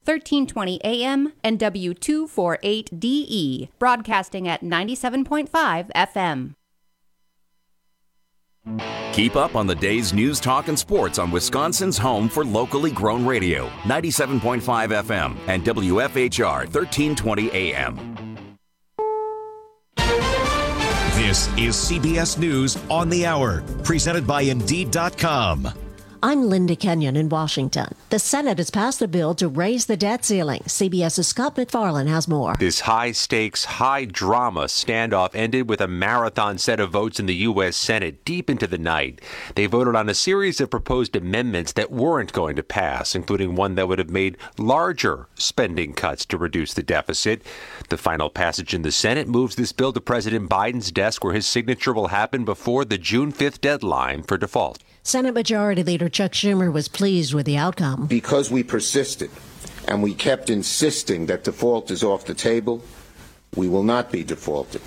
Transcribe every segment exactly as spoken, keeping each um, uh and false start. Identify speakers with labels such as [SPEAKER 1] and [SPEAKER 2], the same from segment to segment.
[SPEAKER 1] thirteen twenty A M, and W two forty-eight D E, broadcasting at ninety-seven point five F M.
[SPEAKER 2] Keep up on the day's news, talk, and sports on Wisconsin's home for locally grown radio, ninety-seven point five F M and W F H R thirteen twenty A M.
[SPEAKER 3] This is C B S News on the Hour, presented by Indeed dot com.
[SPEAKER 4] I'm Linda Kenyon in Washington. The Senate has passed a bill to raise the debt ceiling. CBS's Scott McFarlane has more.
[SPEAKER 5] This high-stakes, high-drama standoff ended with a marathon set of votes in the U S Senate deep into the night. They voted on a series of proposed amendments that weren't going to pass, including one that would have made larger spending cuts to reduce the deficit. The final passage in the Senate moves this bill to President Biden's desk, where his signature will happen before the June fifth deadline for default.
[SPEAKER 4] Senate Majority Leader Chuck Schumer was pleased with the outcome.
[SPEAKER 6] Because we persisted and we kept insisting that default is off the table, we will not be defaulted.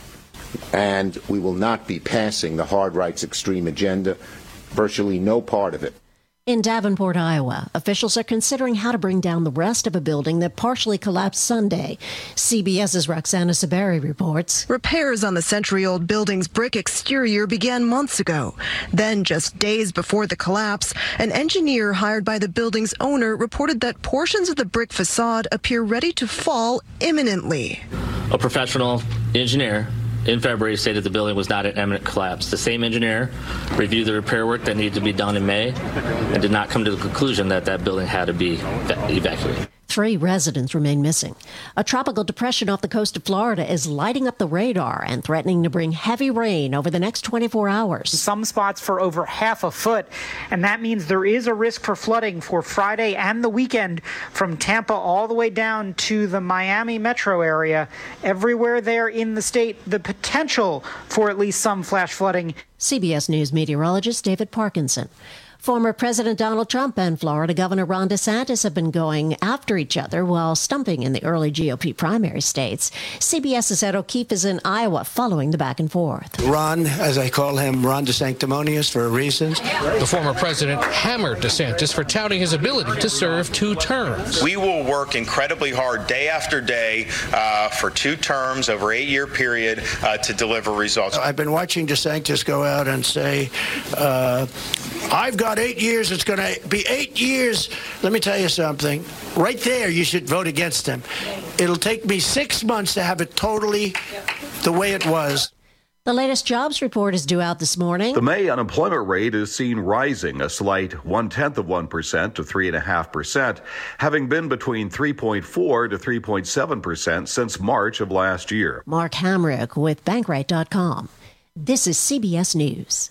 [SPEAKER 6] And we will not be passing the hard rights extreme agenda, virtually no part of it.
[SPEAKER 4] In Davenport, Iowa, officials are considering how to bring down the rest of a building that partially collapsed Sunday. CBS's Roxana Saberi reports.
[SPEAKER 7] Repairs on the century-old building's brick exterior began months ago. Then, just days before the collapse, an engineer hired by the building's owner reported that portions of the brick facade appear ready to fall imminently.
[SPEAKER 8] A professional engineer in February stated the building was not at imminent collapse. The same engineer reviewed the repair work that needed to be done in May and did not come to the conclusion that that building had to be evacuated.
[SPEAKER 4] Three residents remain missing. A tropical depression off the coast of Florida is lighting up the radar and threatening to bring heavy rain over the next twenty-four hours.
[SPEAKER 9] Some spots for over half a foot, and that means there is a risk for flooding for Friday and the weekend from Tampa all the way down to the Miami metro area. Everywhere there in the state, the potential for at least some flash flooding.
[SPEAKER 4] C B S News meteorologist David Parkinson. Former President Donald Trump and Florida Governor Ron DeSantis have been going after each other while stumping in the early G O P primary states. CBS's Ed O'Keefe is in Iowa following the back and forth.
[SPEAKER 10] Ron, as I call him, Ron DeSanctimonious for a reason.
[SPEAKER 11] The former president hammered DeSantis for touting his ability to serve two terms.
[SPEAKER 12] We will work incredibly hard day after day uh, for two terms over an eight-year period uh, to deliver results.
[SPEAKER 10] I've been watching DeSantis go out and say, uh, I've got eight years. It's going to be eight years. Let me tell you something. Right there, you should vote against him. It'll take me six months to have it totally the way it was.
[SPEAKER 4] The latest jobs report is due out this morning.
[SPEAKER 13] The May unemployment rate is seen rising a slight one-tenth of one percent to three point five percent, having been between three point four to three point seven percent since March of last year.
[SPEAKER 4] Mark Hamrick with Bankrate dot com. This is C B S News.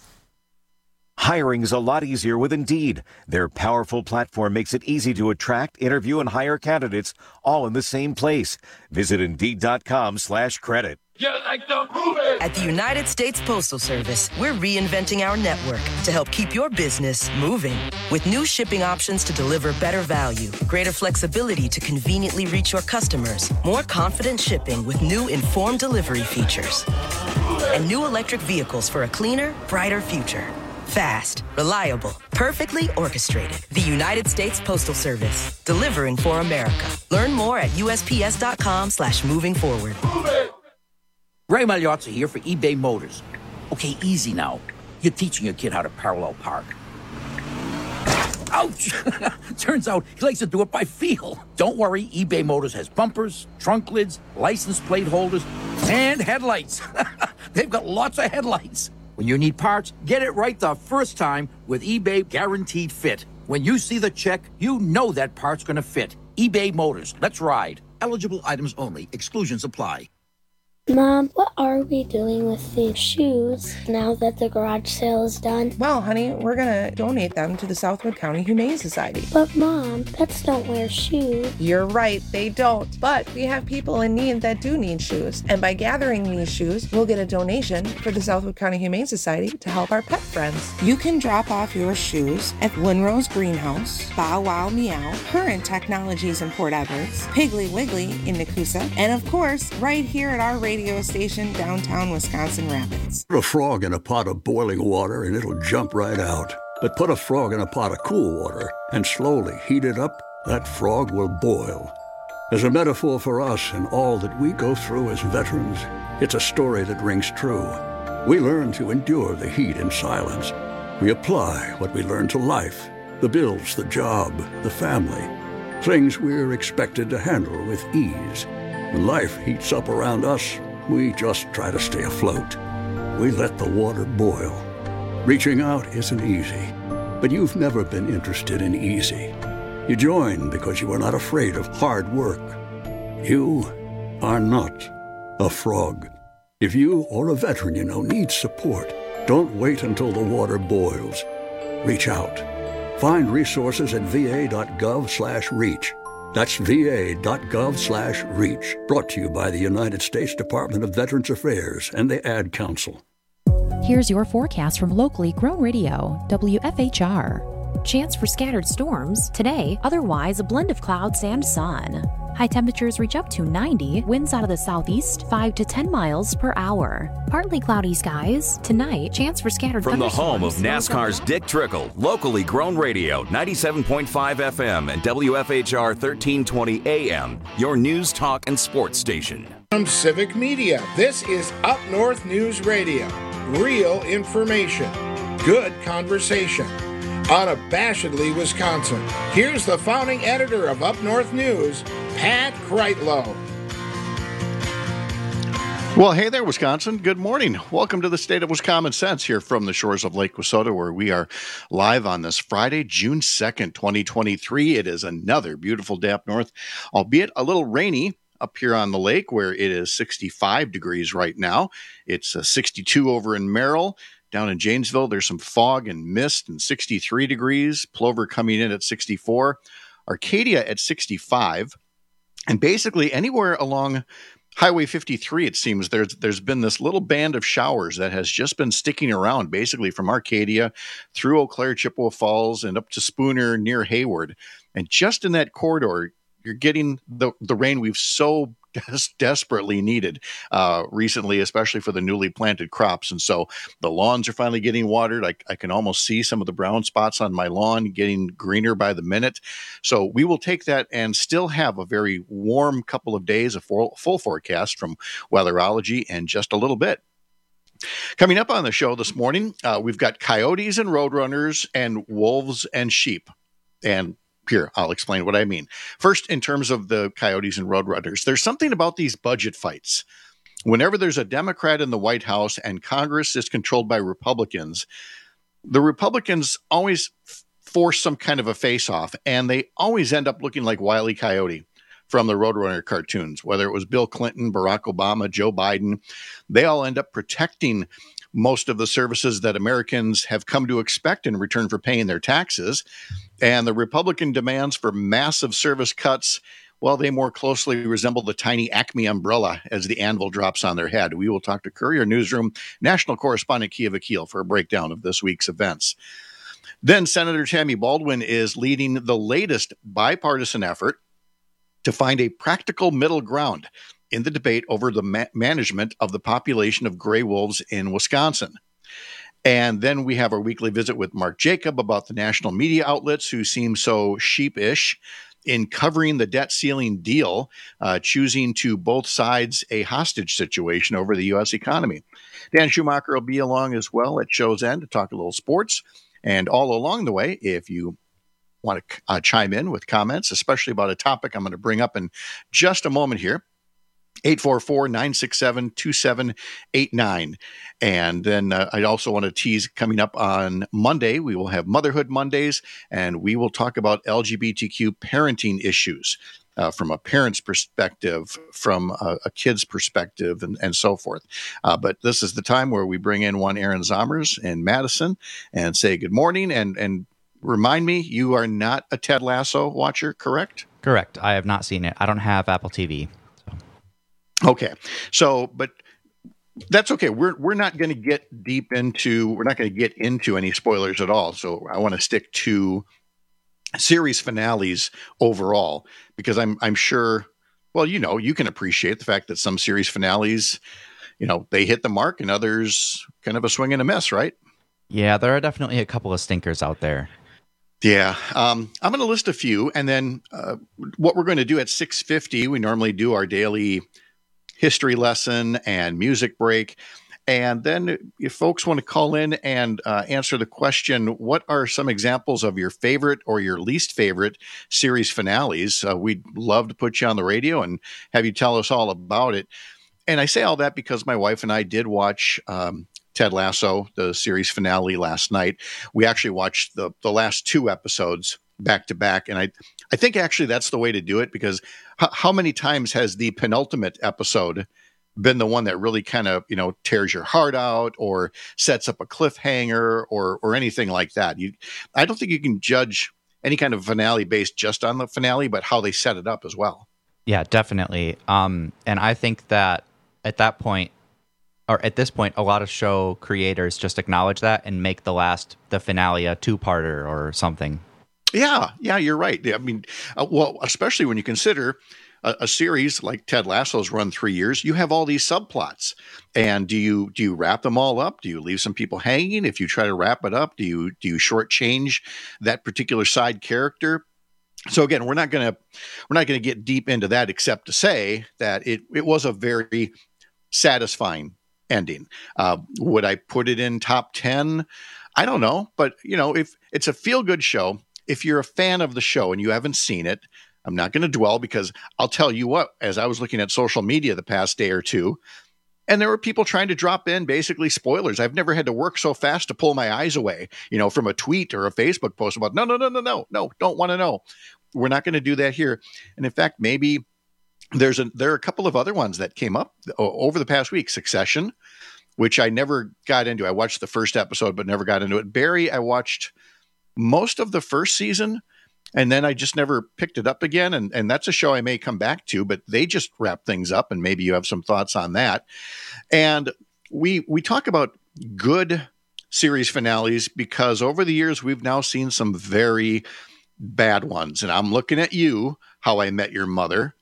[SPEAKER 3] Hiring is a lot easier with Indeed. Their powerful platform makes it easy to attract, interview, and hire candidates all in the same place. Visit Indeed dot com slash credit.
[SPEAKER 14] At the United States Postal Service, we're reinventing our network to help keep your business moving. With new shipping options to deliver better value, greater flexibility to conveniently reach your customers, more confident shipping with new informed delivery features, and new electric vehicles for a cleaner, brighter future. Fast, reliable, perfectly orchestrated. The United States Postal Service, delivering for America. Learn more at U S P S dot com slash moving forward.
[SPEAKER 15] Ray Magliozzi here for eBay Motors. Okay, easy now. You're teaching your kid how to parallel park. Ouch! Turns out he likes to do it by feel. Don't worry, eBay Motors has bumpers, trunk lids, license plate holders, and headlights. They've got lots of headlights. When you need parts, get it right the first time with eBay Guaranteed Fit. When you see the check, you know that part's going to fit. eBay Motors. Let's ride. Eligible items only. Exclusions apply.
[SPEAKER 16] Mom, what are we doing with these shoes now that the garage sale is done?
[SPEAKER 17] Well, honey, we're going to donate them to the Southwood County Humane Society.
[SPEAKER 16] But, Mom, pets don't wear shoes.
[SPEAKER 17] You're right, they don't. But we have people in need that do need shoes. And by gathering these shoes, we'll get a donation for the Southwood County Humane Society to help our pet friends. You can drop off your shoes at Winrose Greenhouse, Bow Wow Meow, Current Technologies in Port Edwards, Piggly Wiggly in Nakusa, and of course, right here at our radio station downtown Wisconsin Rapids.
[SPEAKER 18] Put a frog in a pot of boiling water and it'll jump right out. But put a frog in a pot of cool water and slowly heat it up, that frog will boil. As a metaphor for us and all that we go through as veterans, it's a story that rings true. We learn to endure the heat in silence. We apply what we learn to life, the bills, the job, the family, things we're expected to handle with ease. When life heats up around us, we just try to stay afloat. We let the water boil. Reaching out isn't easy, but you've never been interested in easy. You join because you are not afraid of hard work. You are not a frog. If you or a veteran you know needs support, don't wait until the water boils. Reach out. Find resources at va.gov slash reach. That's va.gov slash reach. Brought to you by the United States Department of Veterans Affairs and the Ad Council.
[SPEAKER 19] Here's your forecast from locally grown radio, W F H R. Chance for scattered storms today, otherwise a blend of clouds and sun. High temperatures reach up to ninety, winds out of the southeast five to ten miles per hour. Partly cloudy skies. Tonight, chance for scattered
[SPEAKER 2] From the home of
[SPEAKER 19] thunderstorms.
[SPEAKER 2] NASCAR's Dick Trickle, locally grown radio, ninety-seven point five F M and W F H R thirteen twenty A M, your news, talk, and sports station.
[SPEAKER 20] From Civic Media, this is Up North News Radio. Real information, good conversation. Unabashedly Wisconsin. Here's the founding editor of Up North News, Pat Kreitlow.
[SPEAKER 21] Well, hey there, Wisconsin. Good morning. Welcome to the State of Wisconsin Sense here from the shores of Lake Wissota, where we are live on this Friday, June second, twenty twenty-three. It is another beautiful day up north, albeit a little rainy up here on the lake, where it is sixty-five degrees right now. It's uh, sixty-two over in Merrill. Down in Janesville, there's some fog and mist and sixty-three degrees. Plover coming in at sixty-four. Arcadia at sixty-five. And basically anywhere along Highway fifty-three, it seems there's there's been this little band of showers that has just been sticking around, basically from Arcadia through Eau Claire, Chippewa Falls, and up to Spooner near Hayward. And just in that corridor, you're getting the, the rain we've so des- desperately needed uh, recently, especially for the newly planted crops. And so the lawns are finally getting watered. I, I can almost see some of the brown spots on my lawn getting greener by the minute. So we will take that and still have a very warm couple of days, a full, full forecast from Weatherology in just a little bit. Coming up on the show this morning, uh, we've got coyotes and roadrunners and wolves and sheep. And here, I'll explain what I mean. First, in terms of the coyotes and roadrunners, there's something about these budget fights. Whenever there's a Democrat in the White House and Congress is controlled by Republicans, the Republicans always f- force some kind of a face-off, and they always end up looking like Wile E. Coyote from the Roadrunner cartoons, whether it was Bill Clinton, Barack Obama, Joe Biden. They all end up protecting most of the services that Americans have come to expect in return for paying their taxes. And the Republican demands for massive service cuts, well, they more closely resemble the tiny Acme umbrella as the anvil drops on their head. We will talk to Courier Newsroom national correspondent Kia Vakil for a breakdown of this week's events. Then Senator Tammy Baldwin is leading the latest bipartisan effort to find a practical middle ground in the debate over the ma- management of the population of gray wolves in Wisconsin. And then we have our weekly visit with Mark Jacob about the national media outlets who seem so sheepish in covering the debt ceiling deal, uh, choosing to both sides a hostage situation over the U S economy. Dan Schumacher will be along as well at show's end to talk a little sports. And all along the way, if you want to uh, chime in with comments, especially about a topic I'm going to bring up in just a moment here, eight four four, nine six seven, two seven eight nine. And then uh, I also want to tease coming up on Monday, we will have Motherhood Mondays, and we will talk about L G B T Q parenting issues uh, from a parent's perspective, from a, a kid's perspective, and, and so forth. Uh, but this is the time where we bring in one Aaron Zomers in Madison and say good morning. And, and remind me, you are not a Ted Lasso watcher, correct?
[SPEAKER 22] Correct. I have not seen it. I don't have Apple T V.
[SPEAKER 21] Okay. So, but that's okay. We're we're not going to get deep into, we're not going to get into any spoilers at all. So I want to stick to series finales overall, because I'm I'm sure, well, you know, you can appreciate the fact that some series finales, you know, they hit the mark and others kind of a swing and a miss, right?
[SPEAKER 22] Yeah, there are definitely a couple of stinkers out there.
[SPEAKER 21] Yeah, um, I'm going to list a few, and then uh, what we're going to do at six fifty, we normally do our daily history lesson and music break. And then if folks want to call in and uh, answer the question, what are some examples of your favorite or your least favorite series finales? Uh, we'd love to put you on the radio and have you tell us all about it. And I say all that because my wife and I did watch um, Ted Lasso, the series finale, last night. We actually watched the, the last two episodes back to back. And I, I think actually that's the way to do it, because h- how many times has the penultimate episode been the one that really kind of, you know, tears your heart out or sets up a cliffhanger or, or anything like that? You, I don't think you can judge any kind of finale based just on the finale, but how they set it up as well.
[SPEAKER 22] Yeah, definitely. Um, and I think that at that point, or at this point, a lot of show creators just acknowledge that and make the last, the finale, a two-parter or something.
[SPEAKER 21] Yeah, yeah, you're right. I mean, uh, well, especially when you consider a, a series like Ted Lasso's run three years, you have all these subplots. And do you do you wrap them all up? Do you leave some people hanging? If you try to wrap it up, do you do you shortchange that particular side character? So again, we're not gonna we're not gonna get deep into that, except to say that it it was a very satisfying ending. Uh, would I put it in top ten? I don't know, but you know, if it's a feel-good show, if you're a fan of the show and you haven't seen it, I'm not going to dwell, because I'll tell you what, as I was looking at social media the past day or two, and there were people trying to drop in basically spoilers. I've never had to work so fast to pull my eyes away, you know, from a tweet or a Facebook post about, no, no, no, no, no, no, don't want to know. We're not going to do that here. And in fact, maybe there's a, there are a couple of other ones that came up over the past week. Succession, which I never got into. I watched the first episode, but never got into it. Barry, I watched most of the first season, and then I just never picked it up again. And, and that's a show I may come back to, but they just wrap things up, and maybe you have some thoughts on that. And we we talk about good series finales because over the years, we've now seen some very bad ones. And I'm looking at you, How I Met Your Mother.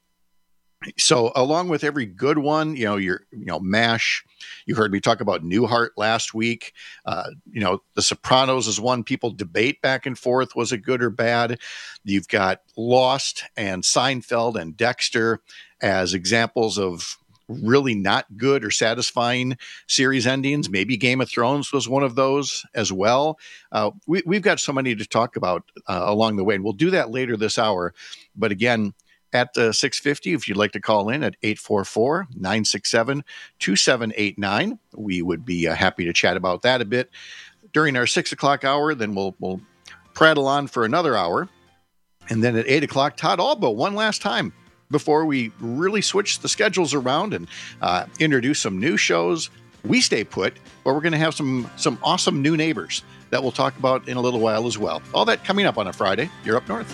[SPEAKER 21] So along with every good one, you know, your, you know, MASH, you heard me talk about Newhart last week. Uh, you know, The Sopranos is one people debate back and forth. Was it good or bad? You've got Lost and Seinfeld and Dexter as examples of really not good or satisfying series endings. Maybe Game of Thrones was one of those as well. Uh, we, we've got so many to talk about uh, along the way, and we'll do that later this hour. But again, at uh, six fifty, if you'd like to call in at eight four four, nine six seven, two seven eight nine, we would be uh, happy to chat about that a bit during our six o'clock hour. Then we'll we'll prattle on for another hour. And then at eight o'clock, Todd Albo, one last time before we really switch the schedules around and uh, introduce some new shows. We stay put, but we're going to have some some awesome new neighbors that we'll talk about in a little while as well. All that coming up on a Friday. You're Up North.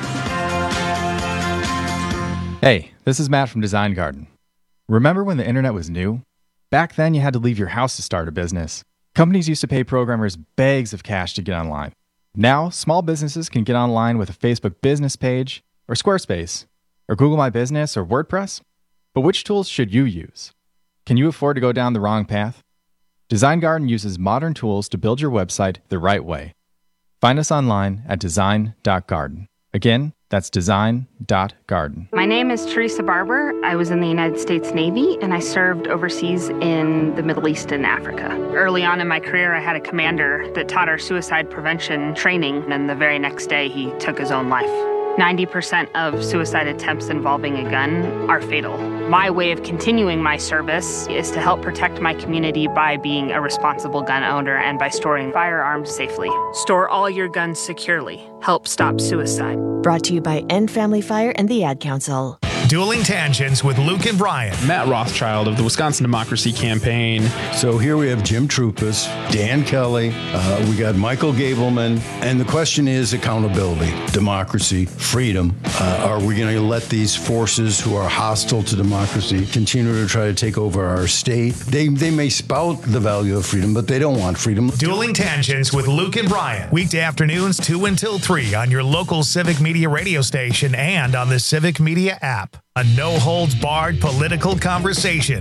[SPEAKER 1] Hey, this is Matt from Design Garden. Remember when the internet was new? Back then, you had to leave your house to start a business. Companies used to pay programmers bags of cash to get online. Now, small businesses can get online with a Facebook business page, or Squarespace, or Google My Business, or WordPress. But which tools should you use? Can you afford to go down the wrong path? Design Garden uses modern tools to build your website the right way. Find us online at design dot garden. Again, that's design dot garden.
[SPEAKER 5] My name is Teresa Barber. I was in the United States Navy, and I served overseas in the Middle East and Africa. Early on in my career, I had a commander that taught our suicide prevention training, and the very next day, he took his own life. ninety percent of suicide attempts involving a gun are fatal. My way of continuing my service is to help protect my community by being a responsible gun owner and by storing firearms safely. Store all your guns securely. Help stop suicide.
[SPEAKER 23] Brought to you by End Family Fire and the Ad Council.
[SPEAKER 24] Dueling Tangents with Luke and Brian.
[SPEAKER 25] Matt Rothschild of the Wisconsin Democracy Campaign.
[SPEAKER 26] So here we have Jim Troupas, Dan Kelly, uh, we got Michael Gableman, and the question is accountability, democracy, freedom. Uh, are we going to let these forces who are hostile to democracy continue to try to take over our state? They, they may spout the value of freedom, but they don't want freedom.
[SPEAKER 24] Dueling Tangents with Luke and Brian. Weekday afternoons two until three on your local Civic Media radio station and on the Civic Media app. A no-holds-barred political conversation.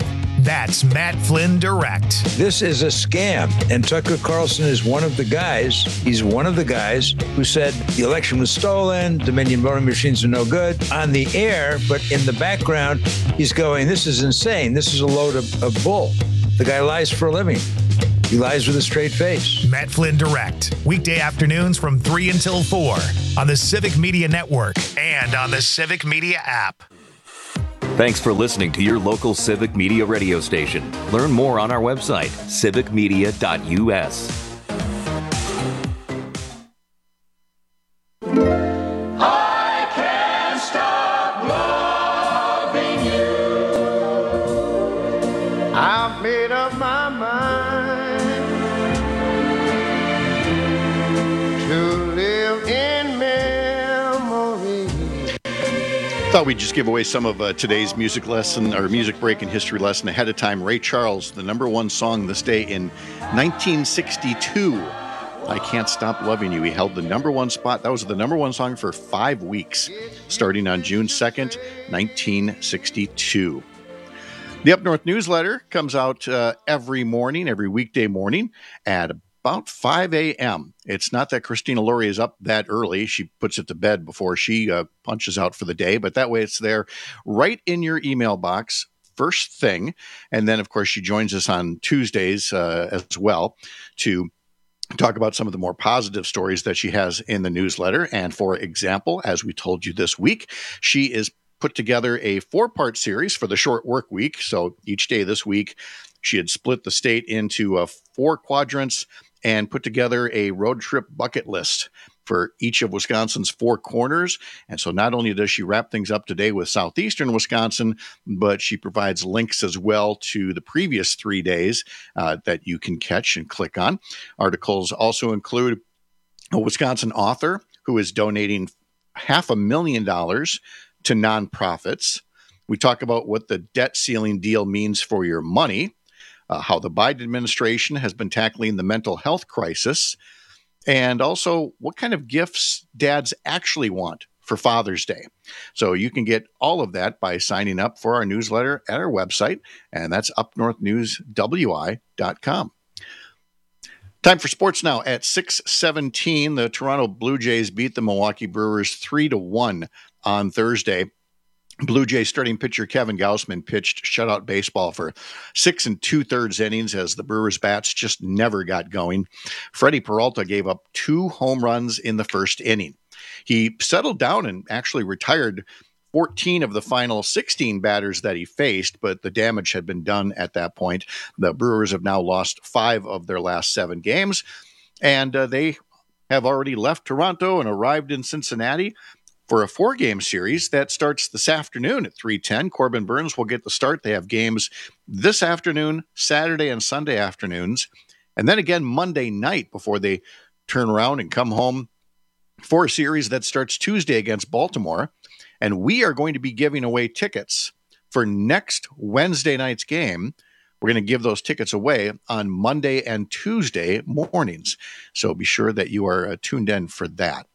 [SPEAKER 24] That's Matt Flynn Direct.
[SPEAKER 6] This is a scam, and Tucker Carlson is one of the guys. He's one of the guys who said the election was stolen, Dominion voting machines are no good on the air, but in the background, he's going, this is insane. This is a load of, of bull. The guy lies for a living. He lies with a straight face.
[SPEAKER 24] Matt Flynn Direct, weekday afternoons from three until four on the Civic Media Network and on the Civic Media app.
[SPEAKER 2] Thanks for listening to your local Civic Media radio station. Learn more on our website, civic media dot u s.
[SPEAKER 7] I can't stop loving you. I've made up my mind to live in memory.
[SPEAKER 21] Thought we'd just give away some of uh, today's music lesson or music break and history lesson ahead of time. Ray Charles, the number one song this day in nineteen sixty-two. I Can't Stop Loving You. He held the number one spot. That was the number one song for five weeks, starting on June second, nineteen sixty-two. The Up North newsletter comes out uh, every morning, every weekday morning at about five a.m. It's not that Christina Laurie is up that early. She puts it to bed before she uh, punches out for the day, but that way it's there right in your email box first thing. And then, of course, she joins us on Tuesdays uh, as well to talk about some of the more positive stories that she has in the newsletter. And for example, as we told you this week, she is put together a four-part series for the short work week. So each day this week, she had split the state into uh, four quadrants and put together a road trip bucket list for each of Wisconsin's four corners. And so not only does she wrap things up today with southeastern Wisconsin, but she provides links as well to the previous three days uh, that you can catch and click on. Articles also include a Wisconsin author who is donating half a million dollars to nonprofits. We talk about what the debt ceiling deal means for your money, uh, how the Biden administration has been tackling the mental health crisis, and also what kind of gifts dads actually want for Father's Day. So you can get all of that by signing up for our newsletter at our website, and that's up north news w i dot com. Time for sports now at six seventeen. The Toronto Blue Jays beat the Milwaukee Brewers three to one on Thursday. Blue Jays starting pitcher Kevin Gausman pitched shutout baseball for six and two-thirds innings as the Brewers' bats just never got going. Freddie Peralta gave up two home runs in the first inning. He settled down and actually retired fourteen of the final sixteen batters that he faced, but the damage had been done at that point. The Brewers have now lost five of their last seven games, and uh, they have already left Toronto and arrived in Cincinnati for a four-game series that starts this afternoon at three ten. Corbin Burns will get the start. They have games this afternoon, Saturday and Sunday afternoons, and then again Monday night before they turn around and come home for a series that starts Tuesday against Baltimore. And we are going to be giving away tickets for next Wednesday night's game. We're going to give those tickets away on Monday and Tuesday mornings. So be sure that you are uh, tuned in for that.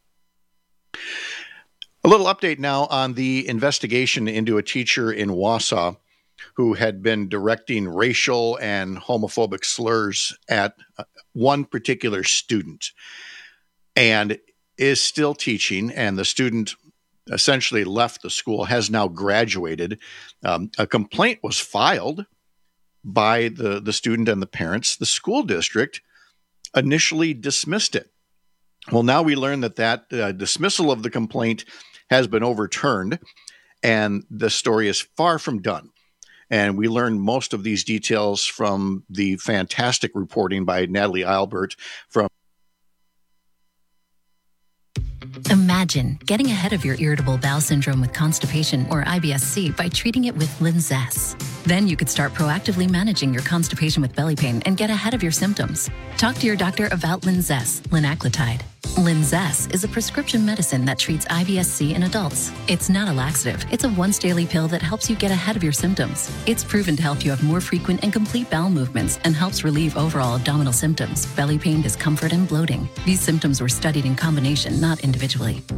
[SPEAKER 21] A little update now on the investigation into a teacher in Wausau who had been directing racial and homophobic slurs at one particular student and is still teaching, and the student essentially left the school, has now graduated. Um, a complaint was filed by the, the student and the parents. The school district initially dismissed it. Well, now we learn that that uh, dismissal of the complaint has been overturned, and the story is far from done. And we learned most of these details from the fantastic reporting by Natalie Eilbert from
[SPEAKER 8] Imagine getting ahead of your irritable bowel syndrome with constipation or I B S C by treating it with Linzess. Then you could start proactively managing your constipation with belly pain and get ahead of your symptoms. Talk to your doctor about Linzess, linaclotide. Linzess is a prescription medicine that treats I B S C in adults. It's not a laxative. It's a once-daily pill that helps you get ahead of your symptoms. It's proven to help you have more frequent and complete bowel movements and helps relieve overall abdominal symptoms, belly pain, discomfort, and bloating. These symptoms were studied in combination, not individually.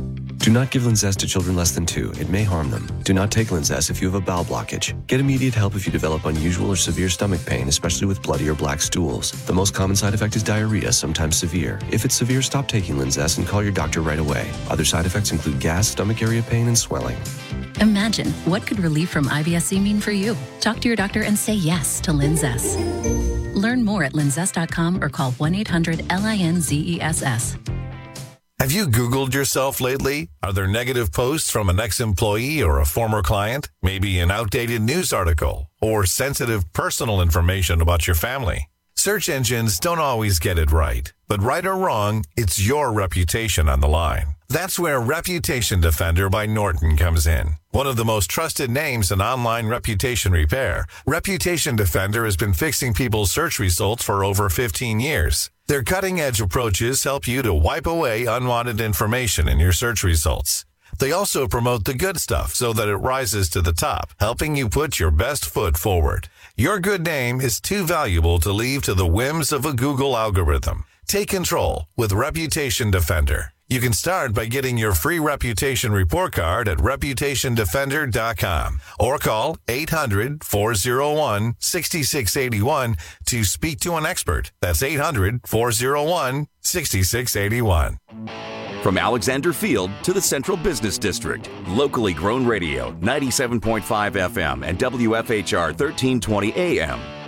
[SPEAKER 4] Do not give Linzess to children less than two. It may harm them. Do not take Linzess if you have a bowel blockage. Get immediate help if you develop unusual or severe stomach pain, especially with bloody or black stools. The most common side effect is diarrhea, sometimes severe. If it's severe, stop taking Linzess and call your doctor right away. Other side effects include gas, stomach area pain, and swelling.
[SPEAKER 8] Imagine, what could relief from I B S C mean for you? Talk to your doctor and say yes to Linzess. Learn more at linzess dot com or call one eight hundred L I N Z E S S.
[SPEAKER 9] Have you Googled yourself lately? Are there negative posts from an ex-employee or a former client? Maybe an outdated news article or sensitive personal information about your family? Search engines don't always get it right, but right or wrong, it's your reputation on the line. That's where Reputation Defender by Norton comes in. One of the most trusted names in online reputation repair, Reputation Defender has been fixing people's search results for over fifteen years. Their cutting-edge approaches help you to wipe away unwanted information in your search results. They also promote the good stuff so that it rises to the top, helping you put your best foot forward. Your good name is too valuable to leave to the whims of a Google algorithm. Take control with Reputation Defender. You can start by getting your free reputation report card at reputation defender dot com or call eight hundred, four oh one, six six eight one to speak to an expert. That's eight hundred, four oh one, six six eight one.
[SPEAKER 2] From Alexander Field to the Central Business District, locally grown radio, ninety-seven point five F M and W F H R thirteen twenty A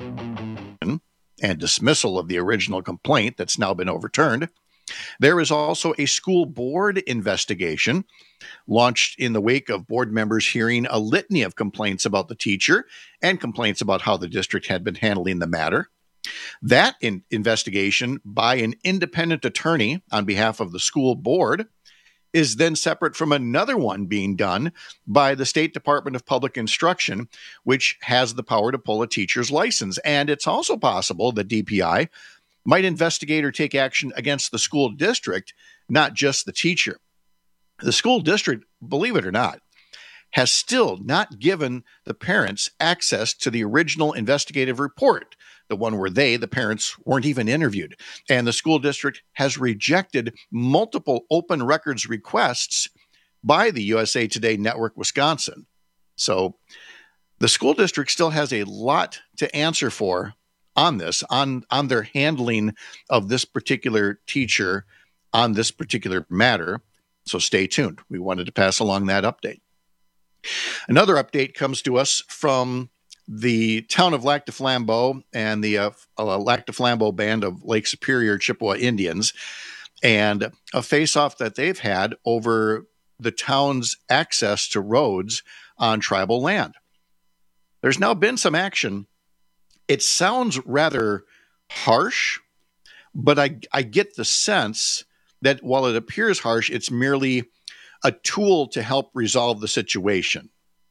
[SPEAKER 2] M.
[SPEAKER 21] And dismissal of the original complaint that's now been overturned. There is also a school board investigation launched in the wake of board members hearing a litany of complaints about the teacher and complaints about how the district had been handling the matter. That in- investigation by an independent attorney on behalf of the school board is then separate from another one being done by the State Department of Public Instruction, which has the power to pull a teacher's license. And it's also possible that D P I might investigate or take action against the school district, not just the teacher. The school district, believe it or not, has still not given the parents access to the original investigative report, the one where they, the parents, weren't even interviewed. And the school district has rejected multiple open records requests by the U S A Today Network Wisconsin. So the school district still has a lot to answer for on this, on, on their handling of this particular teacher on this particular matter. So stay tuned. We wanted to pass along that update. Another update comes to us from the town of Lac du Flambeau and the uh, uh, Lac du Flambeau Band of Lake Superior Chippewa Indians, and a face-off that they've had over the town's access to roads on tribal land. There's now been some action. It sounds rather harsh, but I, I get the sense that while it appears harsh, it's merely a tool to help resolve the situation.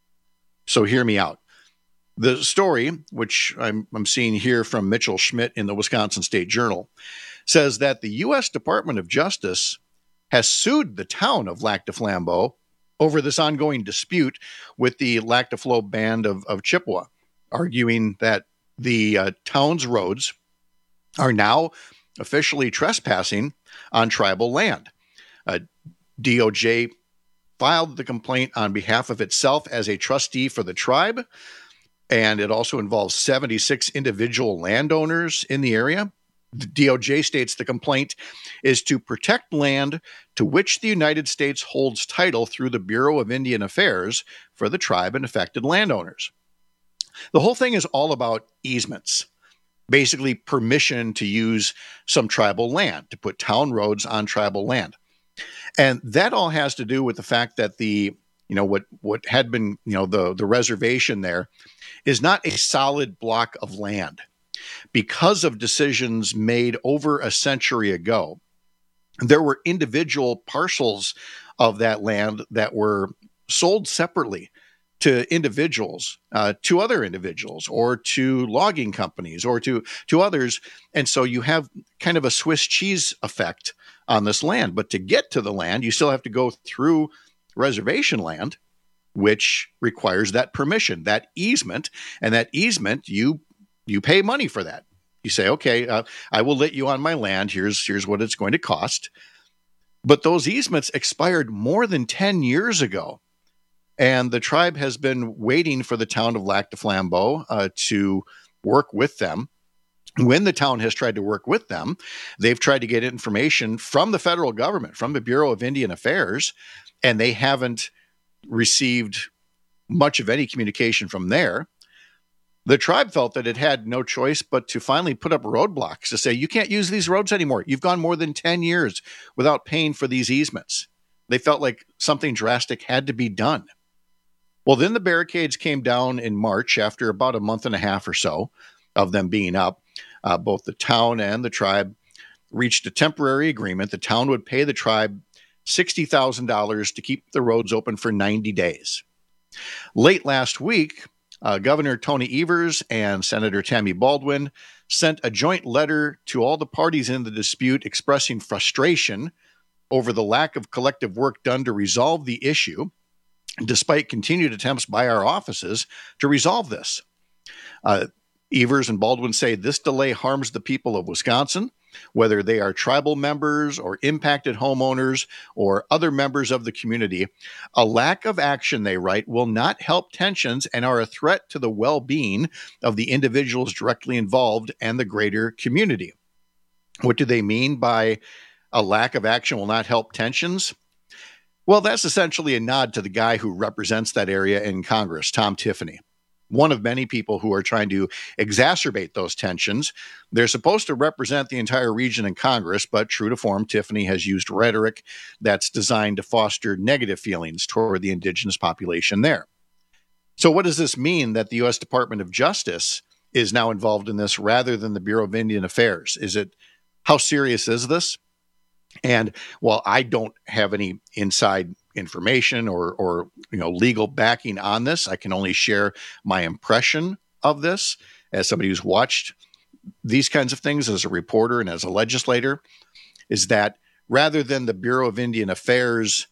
[SPEAKER 21] So hear me out. The story, which I'm, I'm seeing here from Mitchell Schmidt in the Wisconsin State Journal, says that the U S Department of Justice has sued the town of Lac du Flambeau over this ongoing dispute with the Lac du Flambeau Band of, of Chippewa, arguing that the uh, town's roads are now officially trespassing on tribal land. Uh, D O J filed the complaint on behalf of itself as a trustee for the tribe, and it also involves seventy-six individual landowners in the area. The D O J states the complaint is to protect land to which the United States holds title through the Bureau of Indian Affairs for the tribe and affected landowners. The whole thing is all about easements, basically permission to use some tribal land, to put town roads on tribal land. And that all has to do with the fact that the, you know, what, what had been, you know, the, the reservation there is not a solid block of land. Because of decisions made over a century ago, there were individual parcels of that land that were sold separately to individuals, uh, to other individuals, or to logging companies, or to, to others. And so you have kind of a Swiss cheese effect on this land. But to get to the land, you still have to go through reservation land, which requires that permission, that easement. And that easement, you you pay money for that. You say, okay, uh, I will let you on my land. Here's, here's what it's going to cost. But those easements expired more than ten years ago. And the tribe has been waiting for the town of Lac du Flambeau uh, to work with them. When the town has tried to work with them, they've tried to get information from the federal government, from the Bureau of Indian Affairs, and they haven't received much of any communication from there. The tribe felt that it had no choice but to finally put up roadblocks to say, you can't use these roads anymore. You've gone more than ten years without paying for these easements. They felt like something drastic had to be done. Well, then the barricades came down in March after about a month and a half or so of them being up. Uh, both the town and the tribe reached a temporary agreement. The town would pay the tribe sixty thousand dollars to keep the roads open for ninety days. Late last week, uh, Governor Tony Evers and Senator Tammy Baldwin sent a joint letter to all the parties in the dispute expressing frustration over the lack of collective work done to resolve the issue, despite continued attempts by our offices to resolve this. Uh, Evers and Baldwin say this delay harms the people of Wisconsin, whether they are tribal members or impacted homeowners or other members of the community. A lack of action, they write, will not help tensions and are a threat to the well-being of the individuals directly involved and the greater community. What do they mean by a lack of action will not help tensions? Well, that's essentially a nod to the guy who represents that area in Congress, Tom Tiffany. One of many people who are trying to exacerbate those tensions. They're supposed to represent the entire region in Congress, but true to form, Tiffany has used rhetoric that's designed to foster negative feelings toward the indigenous population there. So what does this mean that the U S Department of Justice is now involved in this rather than the Bureau of Indian Affairs? Is it, how serious is this? And while I don't have any inside information or, or you know, legal backing on this, I can only share my impression of this as somebody who's watched these kinds of things as a reporter and as a legislator, is that rather than the Bureau of Indian Affairs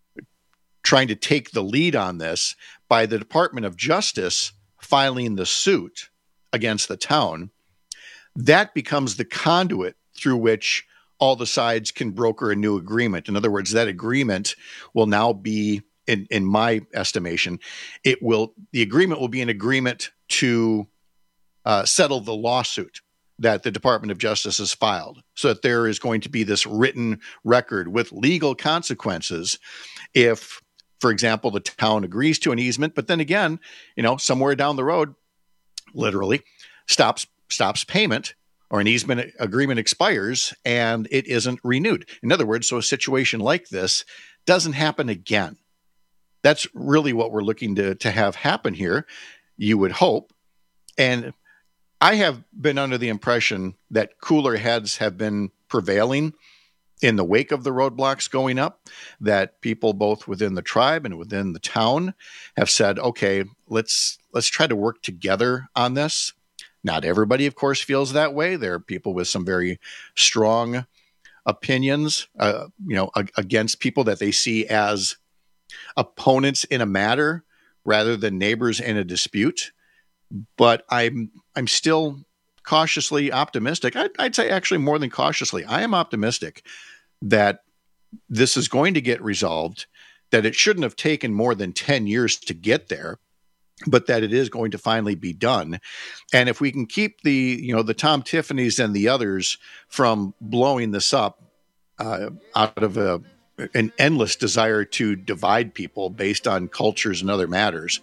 [SPEAKER 21] trying to take the lead on this, by the Department of Justice filing the suit against the town, that becomes the conduit through which all the sides can broker a new agreement. In other words, that agreement will now be, in, in my estimation, it will, the agreement will be an agreement to uh, settle the lawsuit that the Department of Justice has filed, so that there is going to be this written record with legal consequences if, for example, the town agrees to an easement, but then again, you know, somewhere down the road, literally, stops stops payment, or an easement agreement expires and it isn't renewed. In other words, so a situation like this doesn't happen again. That's really what we're looking to, to have happen here, you would hope. And I have been under the impression that cooler heads have been prevailing in the wake of the roadblocks going up, that people both within the tribe and within the town have said, okay, let's let's try to work together on this. Not everybody, of course, feels that way. There are people with some very strong opinions, uh, you know, ag- against people that they see as opponents in a matter rather than neighbors in a dispute. But I'm I'm still cautiously optimistic. I'd, I'd say actually more than cautiously. I am optimistic that this is going to get resolved, that it shouldn't have taken more than ten years to get there, but that it is going to finally be done. And if we can keep the, you know, the Tom Tiffany's and the others from blowing this up uh, out of a, an endless desire to divide people based on cultures and other matters,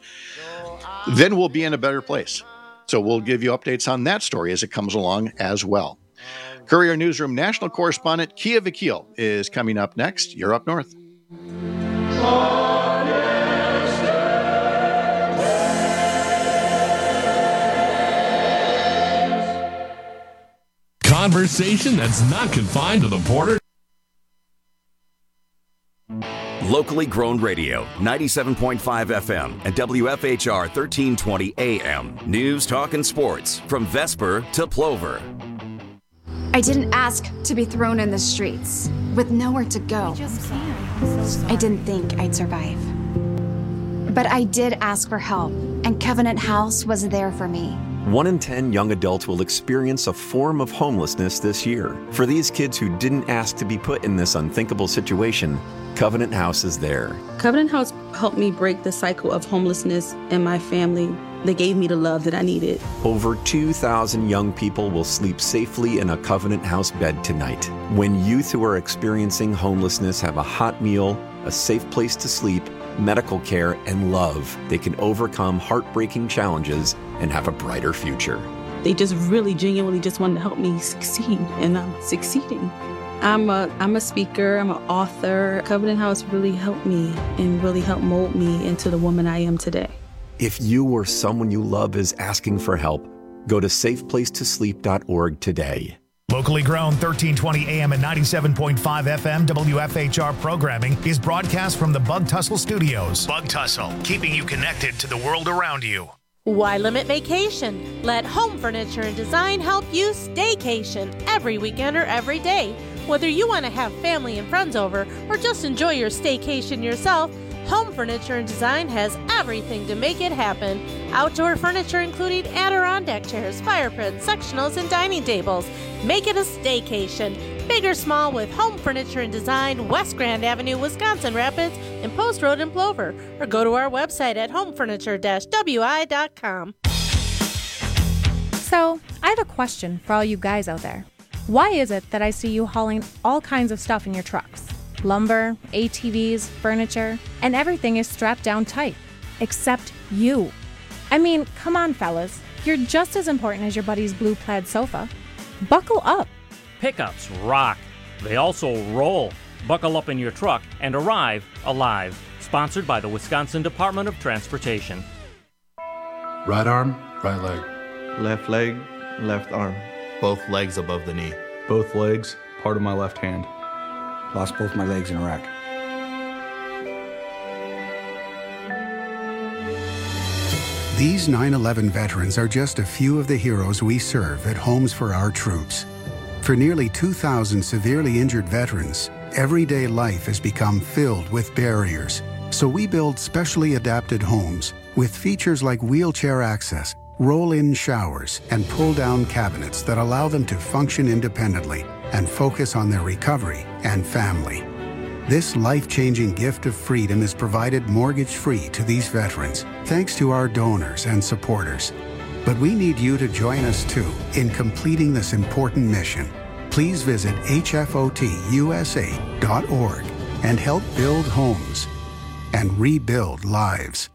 [SPEAKER 21] then we'll be in a better place. So we'll give you updates on that story as it comes along as well. Courier Newsroom national correspondent Kia Vakil is coming up next. You're Up North.
[SPEAKER 3] Conversation that's not confined to the border.
[SPEAKER 2] Locally grown radio, ninety-seven point five F M and W F H R thirteen twenty A M. News, talk, and sports from Vesper to Plover.
[SPEAKER 10] I didn't ask to be thrown in the streets with nowhere to go. I didn't think I'd survive. But I did ask for help, and Covenant House was there for me.
[SPEAKER 11] One in ten young adults will experience a form of homelessness this year. For these kids who didn't ask to be put in this unthinkable situation, Covenant House is there.
[SPEAKER 12] Covenant House helped me break the cycle of homelessness in my family. They gave me the love that I needed.
[SPEAKER 11] Over two thousand young people will sleep safely in a Covenant House bed tonight. When youth who are experiencing homelessness have a hot meal, a safe place to sleep, medical care, and love, they can overcome heartbreaking challenges and have a brighter future.
[SPEAKER 12] They just really genuinely just wanted to help me succeed, and I'm succeeding. I'm a, I'm a speaker, I'm an author. Covenant House really helped me and really helped mold me into the woman I am today.
[SPEAKER 11] If you or someone you love is asking for help, go to safe place to sleep dot org today.
[SPEAKER 24] Locally grown thirteen twenty A M and ninety-seven point five F M W F H R programming is broadcast from the Bug Tussle Studios. Bug Tussle, keeping you connected to the world around you.
[SPEAKER 13] Why limit vacation? Let Home Furniture and Design help you staycation every weekend or every day. Whether you want to have family and friends over or just enjoy your staycation yourself, Home Furniture and Design has everything to make it happen. Outdoor furniture including Adirondack chairs, fire pits, sectionals, and dining tables. Make it a staycation. Big or small with Home Furniture and Design, West Grand Avenue, Wisconsin Rapids, and Post Road in Plover. Or go to our website at home furniture dash w i dot com.
[SPEAKER 14] So, I have a question for all you guys out there. Why is it that I see you hauling all kinds of stuff in your trucks? Lumber, A T Vs, furniture, and everything is strapped down tight. Except you. I mean, come on, fellas. You're just as important as your buddy's blue plaid sofa. Buckle up.
[SPEAKER 15] Pickups rock. They also roll. Buckle up in your truck and arrive alive. Sponsored by the Wisconsin Department of Transportation.
[SPEAKER 16] Right arm, right leg.
[SPEAKER 27] Left leg, left arm.
[SPEAKER 16] Both legs above the knee.
[SPEAKER 27] Both legs, part of my left hand.
[SPEAKER 28] Lost both my legs in Iraq.
[SPEAKER 29] These nine eleven veterans are just a few of the heroes we serve at Homes for Our Troops. For nearly two thousand severely injured veterans, everyday life has become filled with barriers. So we build specially adapted homes with features like wheelchair access, roll-in showers, and pull-down cabinets that allow them to function independently and focus on their recovery and family. This life-changing gift of freedom is provided mortgage-free to these veterans, thanks to our donors and supporters. But we need you to join us too in completing this important mission. Please visit H F O T U S A dot org and help build homes and rebuild lives.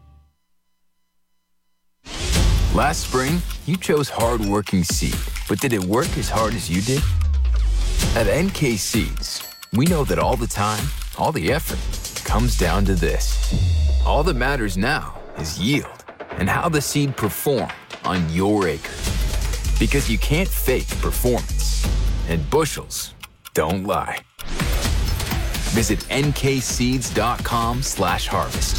[SPEAKER 30] Last spring, you chose hard-working seed, but did it work as hard as you did? At N K Seeds, we know that all the time, all the effort, comes down to this. All that matters now is yield and how the seed performed on your acre. Because you can't fake performance, and bushels don't lie. Visit N K seeds dot com slash harvest.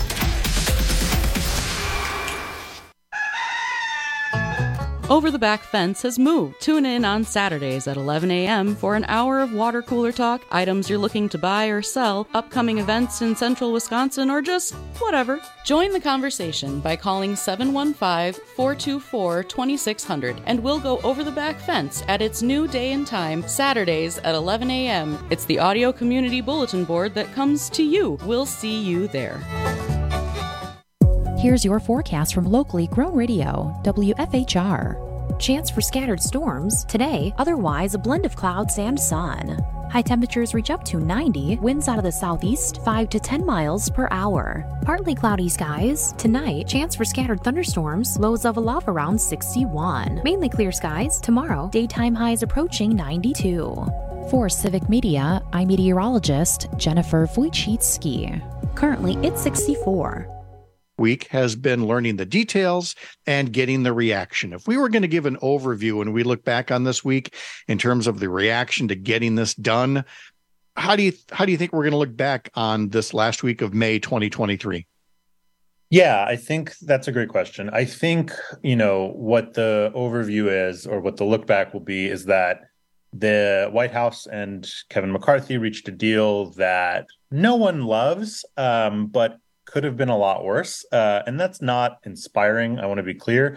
[SPEAKER 31] Over the Back Fence has moved. Tune in on Saturdays at eleven a.m. for an hour of water cooler talk, items you're looking to buy or sell, upcoming events in central Wisconsin, or just whatever. Join the conversation by calling seven one five, four two four, two six zero zero and we'll go over the back fence at its new day and time, Saturdays at eleven a.m. It's the audio community bulletin board that comes to you. We'll see you there.
[SPEAKER 19] Here's your forecast from locally grown radio, W F H R. Chance for scattered storms today, otherwise a blend of clouds and sun. High temperatures reach up to ninety, winds out of the southeast five to ten miles per hour. Partly cloudy skies. Tonight, chance for scattered thunderstorms, lows of a love around sixty-one. Mainly clear skies. Tomorrow, daytime highs approaching ninety-two. For Civic Media, I'm meteorologist Jennifer Wojcicki. Currently, it's sixty-four.
[SPEAKER 21] Week has been learning the details and getting the reaction. If we were going to give an overview and we look back on this week in terms of the reaction to getting this done, how do you how do you think we're going to look back on this last week of May twenty twenty-three?
[SPEAKER 32] Yeah, I think that's a great question. I think, you know, what the overview is, or what the look back will be, is that the White House and Kevin McCarthy reached a deal that no one loves, um, but could have been a lot worse. Uh, and that's not inspiring, I want to be clear.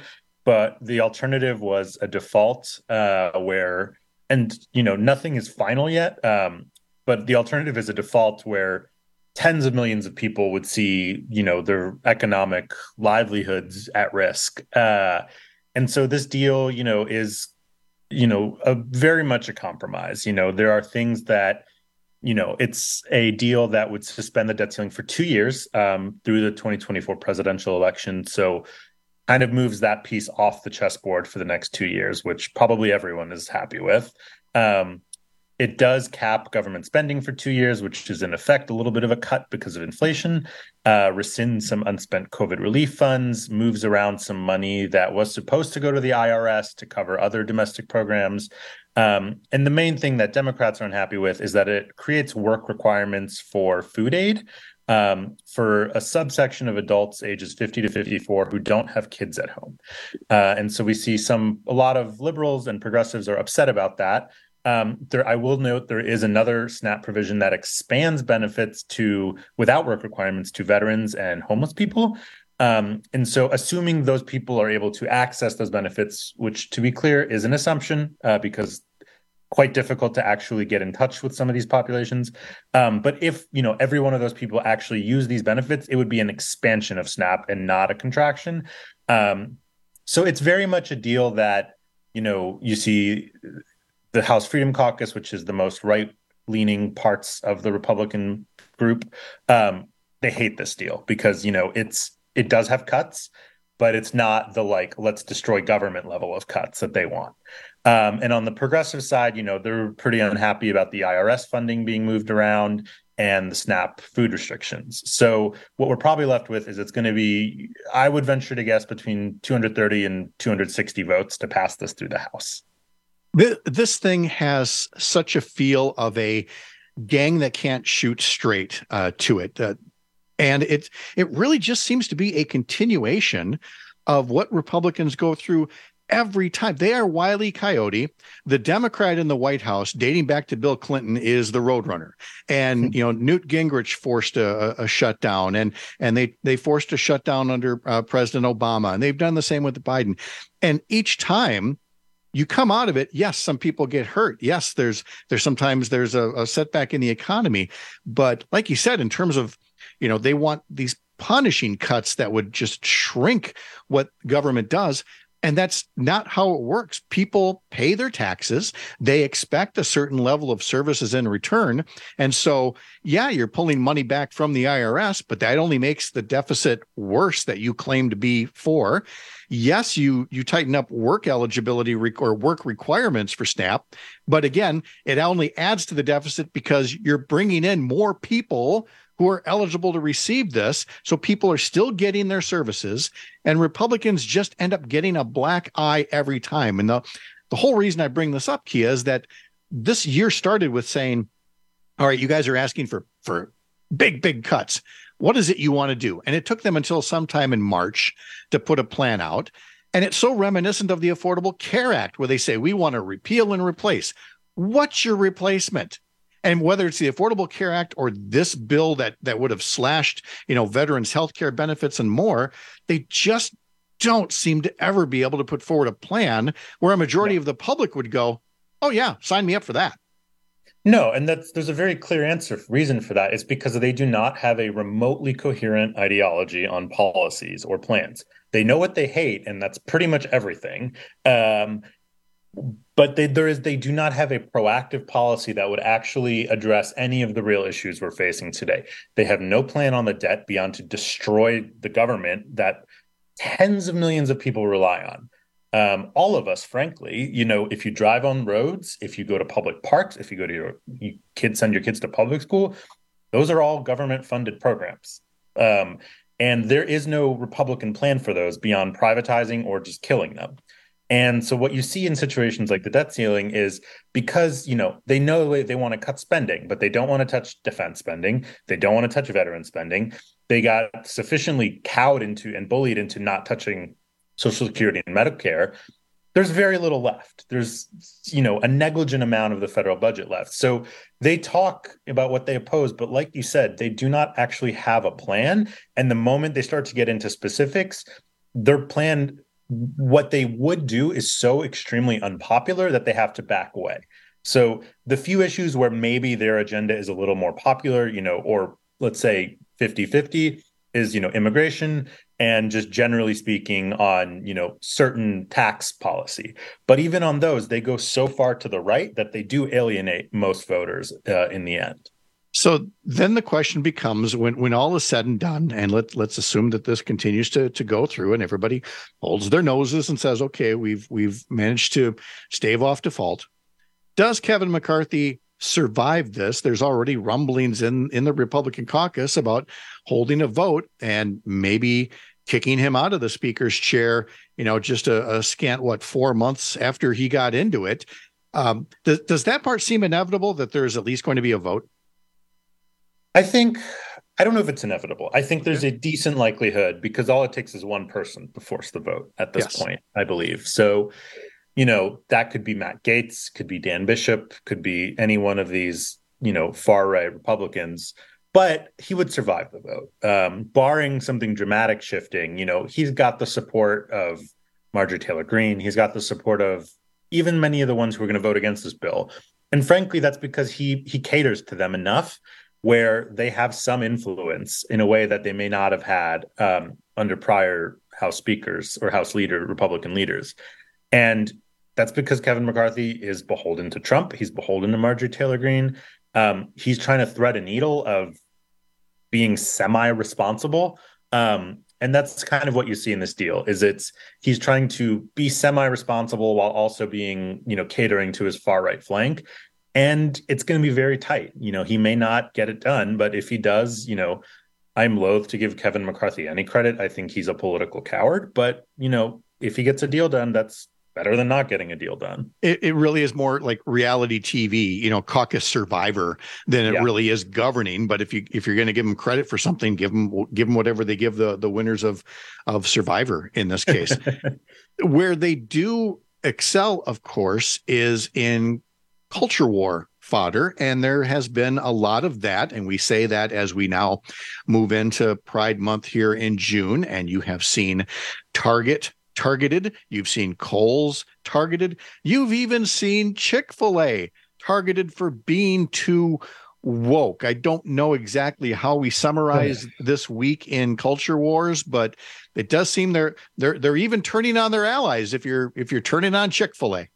[SPEAKER 32] but the alternative was a default uh, where, and, you know, nothing is final yet, um, but the alternative is a default where tens of millions of people would see, you know, their economic livelihoods at risk. Uh, and so this deal, you know, is, you know, a very much a compromise. You know, there are things that, you know, it's a deal that would suspend the debt ceiling for two years um, through the twenty twenty-four presidential election. So kind of moves that piece off the chessboard for the next two years, which probably everyone is happy with. Um, It does cap government spending for two years, which is in effect a little bit of a cut because of inflation, uh, rescinds some unspent COVID relief funds, moves around some money that was supposed to go to the I R S to cover other domestic programs. Um, and the main thing that Democrats are unhappy with is that it creates work requirements for food aid um, for a subsection of adults ages fifty to fifty-four who don't have kids at home. Uh, and so we see some, a lot of liberals and progressives are upset about that. Um, there, I will note there is another SNAP provision that expands benefits to without work requirements to veterans and homeless people. Um, and so assuming those people are able to access those benefits, which to be clear is an assumption uh, because quite difficult to actually get in touch with some of these populations. Um, but if, you know, every one of those people actually use these benefits, it would be an expansion of SNAP and not a contraction. Um, so it's very much a deal that, you know, you see the House Freedom Caucus, which is the most right-leaning parts of the Republican group, um, they hate this deal because, you know, it's it does have cuts, but it's not the, like, let's destroy government level of cuts that they want. Um, and on the progressive side, you know, they're pretty unhappy about the I R S funding being moved around and the SNAP food restrictions. So what we're probably left with is it's going to be, I would venture to guess, between two hundred thirty and two hundred sixty votes to pass this through the House.
[SPEAKER 21] This thing has such a feel of a gang that can't shoot straight uh, to it. Uh, and it, it really just seems to be a continuation of what Republicans go through every time. They are Wile E. Coyote. The Democrat in the White House, dating back to Bill Clinton, is the Roadrunner. And, you know, Newt Gingrich forced a, a shutdown, and and they they forced a shutdown under uh, President Obama. And they've done the same with Biden. And each time you come out of it, yes, some people get hurt. Yes, there's there's sometimes there's a, a setback in the economy. But like you said, in terms of, you know, they want these punishing cuts that would just shrink what government does. And that's not how it works. People pay their taxes. They expect a certain level of services in return. And so, yeah, you're pulling money back from the I R S, but that only makes the deficit worse that you claim to be for. Yes, you you tighten up work eligibility re- or work requirements for SNAP. But again, it only adds to the deficit because you're bringing in more people who are eligible to receive this. So people are still getting their services, and Republicans just end up getting a black eye every time. And the, the whole reason I bring this up, Kia, is that this year started with saying, all right, you guys are asking for, for big, big cuts. What is it you want to do? And it took them until sometime in March to put a plan out. And it's so reminiscent of the Affordable Care Act, where they say, we want to repeal and replace. What's your replacement? And whether it's the Affordable Care Act or this bill that that would have slashed, you know, veterans' health care benefits and more, they just don't seem to ever be able to put forward a plan where a majority yeah. of the public would go, oh, yeah, sign me up for that.
[SPEAKER 32] No, and that's there's a very clear answer reason for that. It's because they do not have a remotely coherent ideology on policies or plans. They know what they hate, and that's pretty much everything. Um, But they, there is, they do not have a proactive policy that would actually address any of the real issues we're facing today. They have no plan on the debt beyond to destroy the government that tens of millions of people rely on. Um, all of us, frankly, you know, if you drive on roads, if you go to public parks, if you go to your you kids, send your kids to public school, those are all government funded programs. Um, and there is no Republican plan for those beyond privatizing or just killing them. And so what you see in situations like the debt ceiling is because, you know, they know they want to cut spending, but they don't want to touch defense spending. They don't want to touch veteran spending. They got sufficiently cowed into and bullied into not touching Social Security and Medicare. There's very little left. There's, you know, a negligent amount of the federal budget left. So they talk about what they oppose, but like you said, they do not actually have a plan. And the moment they start to get into specifics, their plan what they would do is so extremely unpopular that they have to back away. So the few issues where maybe their agenda is a little more popular, you know, or let's say fifty-fifty is, you know, immigration and just generally speaking on, you know, certain tax policy. But even on those, they go so far to the right that they do alienate most voters uh, in the end.
[SPEAKER 21] So then the question becomes, when when all is said and done, and let, let's assume that this continues to, to go through and everybody holds their noses and says, okay, we've we've managed to stave off default. Does Kevin McCarthy survive this? There's already rumblings in, in the Republican caucus about holding a vote and maybe kicking him out of the speaker's chair, you know, just a, a scant, what, four months after he got into it. Um, does, does that part seem inevitable, that there is at least going to be a vote?
[SPEAKER 32] I think, I don't know if it's inevitable. I think there's a decent likelihood because all it takes is one person to force the vote at this yes. point, I believe. So, you know, that could be Matt Gaetz, could be Dan Bishop, could be any one of these, you know, far right Republicans, but he would survive the vote. Um, barring something dramatic shifting, you know, he's got the support of Marjorie Taylor Greene. He's got the support of even many of the ones who are going to vote against this bill. And frankly, that's because he he caters to them enough where they have some influence in a way that they may not have had um, under prior House speakers or House leader, Republican leaders. And that's because Kevin McCarthy is beholden to Trump. He's beholden to Marjorie Taylor Greene. Um, he's trying to thread a needle of being semi-responsible. Um, and that's kind of what you see in this deal, is it's he's trying to be semi-responsible while also being, you know, catering to his far-right flank. And it's going to be very tight. You know, he may not get it done, but if he does, you know, I'm loath to give Kevin McCarthy any credit. I think he's a political coward. But, you know, if he gets a deal done, that's better than not getting a deal done.
[SPEAKER 21] It, it really is more like reality T V, you know, caucus survivor than it yeah. really is governing. But if you if you're going to give them credit for something, give them give them whatever they give the the winners of of Survivor in this case. Where they do excel, of course, is in culture war fodder, and there has been a lot of that, and we say that as we now move into Pride Month here in June, and you have seen Target targeted, you've seen Kohl's targeted, you've even seen Chick-fil-A targeted for being too woke. I don't know exactly how we summarize oh, yeah. this week in culture wars, but it does seem they're they're they're even turning on their allies if you're if you're turning on Chick-fil-A.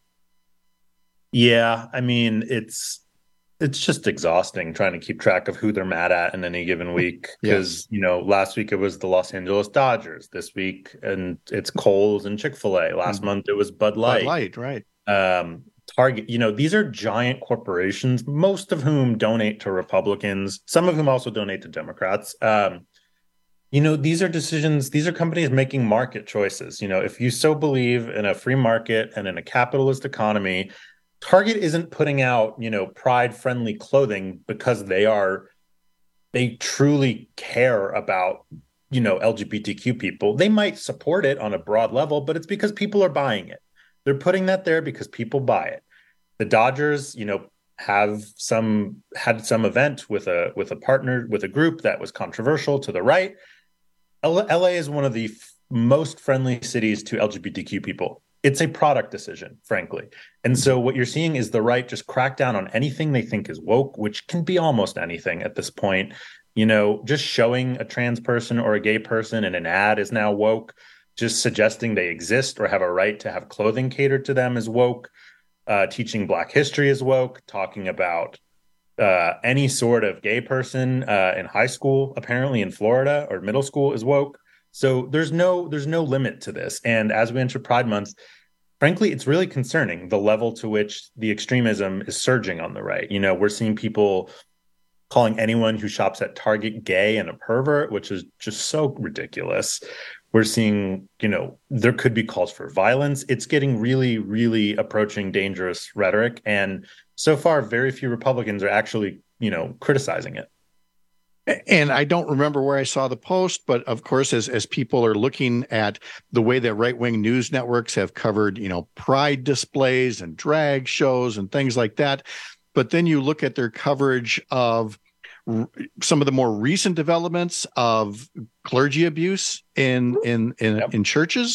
[SPEAKER 32] Yeah, I mean, it's it's just exhausting trying to keep track of who they're mad at in any given week. Because, yes. you know, last week it was the Los Angeles Dodgers. This week, and it's Kohl's and Chick-fil-A. Last mm-hmm. month it was Bud Light.
[SPEAKER 21] Bud Light, right.
[SPEAKER 32] Um, Target, you know, these are giant corporations, most of whom donate to Republicans, some of whom also donate to Democrats. Um, you know, these are decisions, these are companies making market choices. You know, if you so believe in a free market and in a capitalist economy, Target isn't putting out, you know, pride-friendly clothing because they are, they truly care about, you know, L G B T Q people. They might support it on a broad level, but it's because people are buying it. They're putting that there because people buy it. The Dodgers, you know, have some had some event with a with a partner with a group that was controversial to the right. L A is one of the f- most friendly cities to L G B T Q people. It's a product decision, frankly. And so what you're seeing is the right just crack down on anything they think is woke, which can be almost anything at this point. You know, just showing a trans person or a gay person in an ad is now woke. Just suggesting they exist or have a right to have clothing catered to them is woke. Uh, teaching Black history is woke. Talking about uh, any sort of gay person uh, in high school, apparently in Florida, or middle school is woke. So there's no there's no limit to this. And as we enter Pride Month, frankly, it's really concerning the level to which the extremism is surging on the right. You know, we're seeing people calling anyone who shops at Target gay and a pervert, which is just so ridiculous. We're seeing, you know, there could be calls for violence. It's getting really, really approaching dangerous rhetoric. And so far, very few Republicans are actually, you know, criticizing it.
[SPEAKER 21] And I don't remember where I saw the post, but of course, as as people are looking at the way that right-wing news networks have covered, you know, pride displays and drag shows and things like that, but then you look at their coverage of r- some of the more recent developments of clergy abuse in in in, yep. in churches,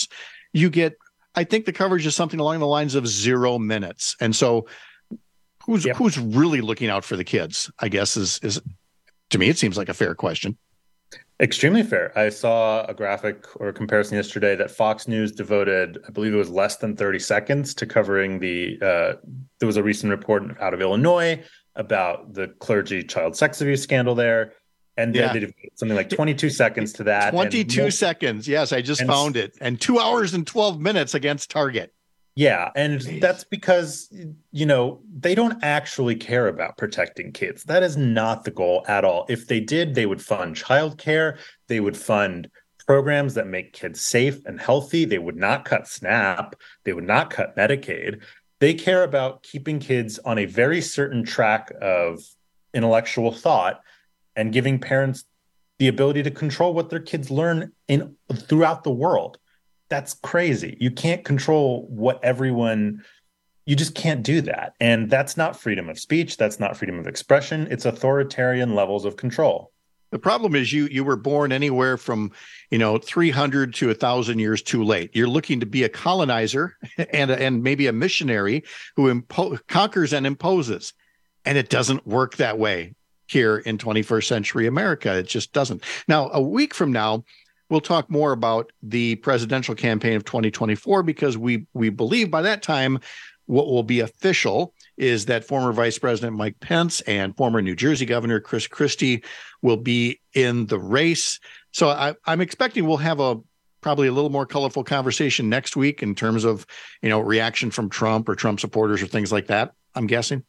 [SPEAKER 21] you get, I think the coverage is something along the lines of zero minutes. And so who's yep. who's really looking out for the kids, I guess, is, is to me, it seems like a fair question.
[SPEAKER 32] Extremely fair. I saw a graphic or a comparison yesterday that Fox News devoted, I believe it was less than thirty seconds to covering the, uh, there was a recent report out of Illinois about the clergy child sex abuse scandal there. And yeah. they did something like twenty-two seconds to that.
[SPEAKER 21] twenty-two and, seconds. Yes, I just and, found it. And two hours and twelve minutes against Target.
[SPEAKER 32] Yeah. And Jeez. That's because, you know, they don't actually care about protecting kids. That is not the goal at all. If they did, they would fund childcare. They would fund programs that make kids safe and healthy. They would not cut SNAP. They would not cut Medicaid. They care about keeping kids on a very certain track of intellectual thought and giving parents the ability to control what their kids learn in throughout the world. That's crazy. You can't control what everyone, you just can't do that. And that's not freedom of speech. That's not freedom of expression. It's authoritarian levels of control.
[SPEAKER 21] The problem is you you were born anywhere from, you know, three hundred to one thousand years too late. You're looking to be a colonizer and, and maybe a missionary who impo- conquers and imposes. And it doesn't work that way here in twenty-first century America. It just doesn't. Now, a week from now, we'll talk more about the presidential campaign of twenty twenty-four because we we believe by that time what will be official is that former Vice President Mike Pence and former New Jersey Governor Chris Christie will be in the race. So I, I'm expecting we'll have a probably a little more colorful conversation next week in terms of, you know, reaction from Trump or Trump supporters or things like that, I'm guessing.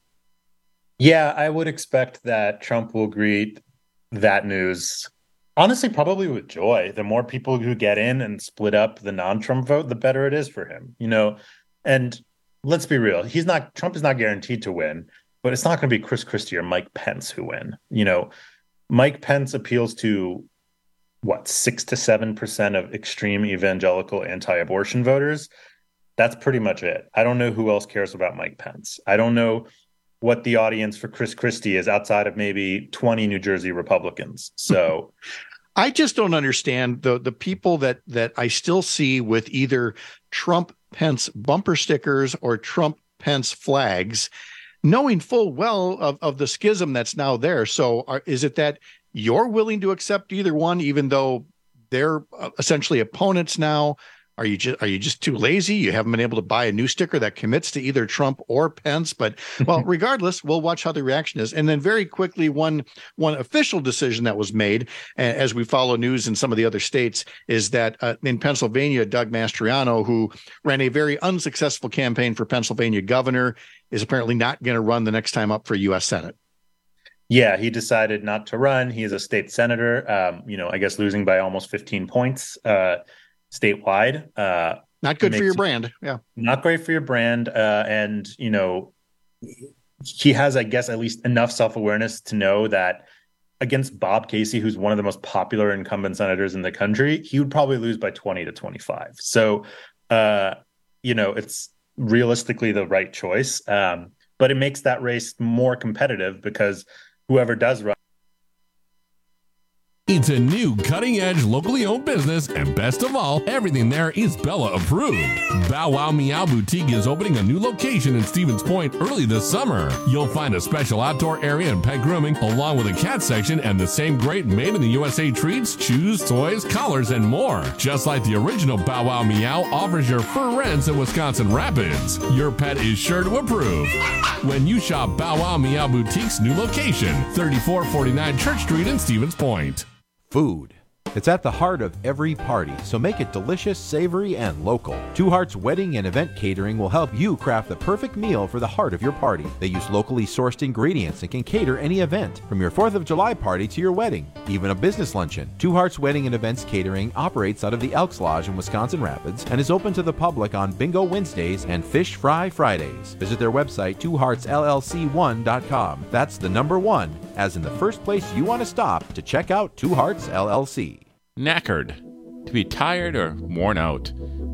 [SPEAKER 32] Yeah, I would expect that Trump will greet that news, honestly, probably with joy. The more people who get in and split up the non-Trump vote, the better it is for him, you know. And let's be real, he's not Trump is not guaranteed to win, but it's not going to be Chris Christie or Mike Pence who win. You know, Mike Pence appeals to what, six to seven percent of extreme evangelical anti-abortion voters. That's pretty much it. I don't know who else cares about Mike Pence. I don't know what the audience for Chris Christie is outside of maybe twenty New Jersey Republicans. So
[SPEAKER 21] I just don't understand the the people that that I still see with either Trump Pence bumper stickers or Trump Pence flags, knowing full well of, of the schism that's now there. So are, is it that you're willing to accept either one, even though they're essentially opponents now? Are you just are you just too lazy? You haven't been able to buy a new sticker that commits to either Trump or Pence. But well, regardless, we'll watch how the reaction is. And then very quickly, one one official decision that was made as we follow news in some of the other states is that uh, in Pennsylvania, Doug Mastriano, who ran a very unsuccessful campaign for Pennsylvania governor, is apparently not going to run the next time up for U S Senate.
[SPEAKER 32] Yeah, he decided not to run. He is a state senator. Um, you know, I guess losing by almost fifteen points. Uh, statewide. Uh,
[SPEAKER 21] not good for your brand. Yeah.
[SPEAKER 32] Not great for your brand. Uh, and, you know, he has, I guess, at least enough self-awareness to know that against Bob Casey, who's one of the most popular incumbent senators in the country, he would probably lose by twenty to twenty-five. So, uh, you know, it's realistically the right choice. Um, but it makes that race more competitive because whoever does run.
[SPEAKER 3] It's a new cutting-edge, locally owned business, and best of all, everything there is Bella approved. Bow Wow Meow Boutique is opening a new location in Stevens Point early this summer. You'll find a special outdoor area and pet grooming, along with a cat section and the same great made-in-the-U S A treats, shoes, toys, collars, and more. Just like the original Bow Wow Meow offers your fur rents in Wisconsin Rapids. Your pet is sure to approve when you shop Bow Wow Meow Boutique's new location, thirty-four forty-nine Church Street in Stevens Point.
[SPEAKER 1] Food. It's at the heart of every party, so make it delicious, savory, and local. Two Hearts Wedding and Event Catering will help you craft the perfect meal for the heart of your party. They use locally sourced ingredients and can cater any event, from your fourth of July party to your wedding, even a business luncheon. Two Hearts Wedding and Events Catering operates out of the Elks Lodge in Wisconsin Rapids and is open to the public on Bingo Wednesdays and Fish Fry Fridays. Visit their website, two hearts l l c one dot com. That's the number one, as in the first place you want to stop to check out Two Hearts L L C.
[SPEAKER 4] Knackered. To be tired or worn out.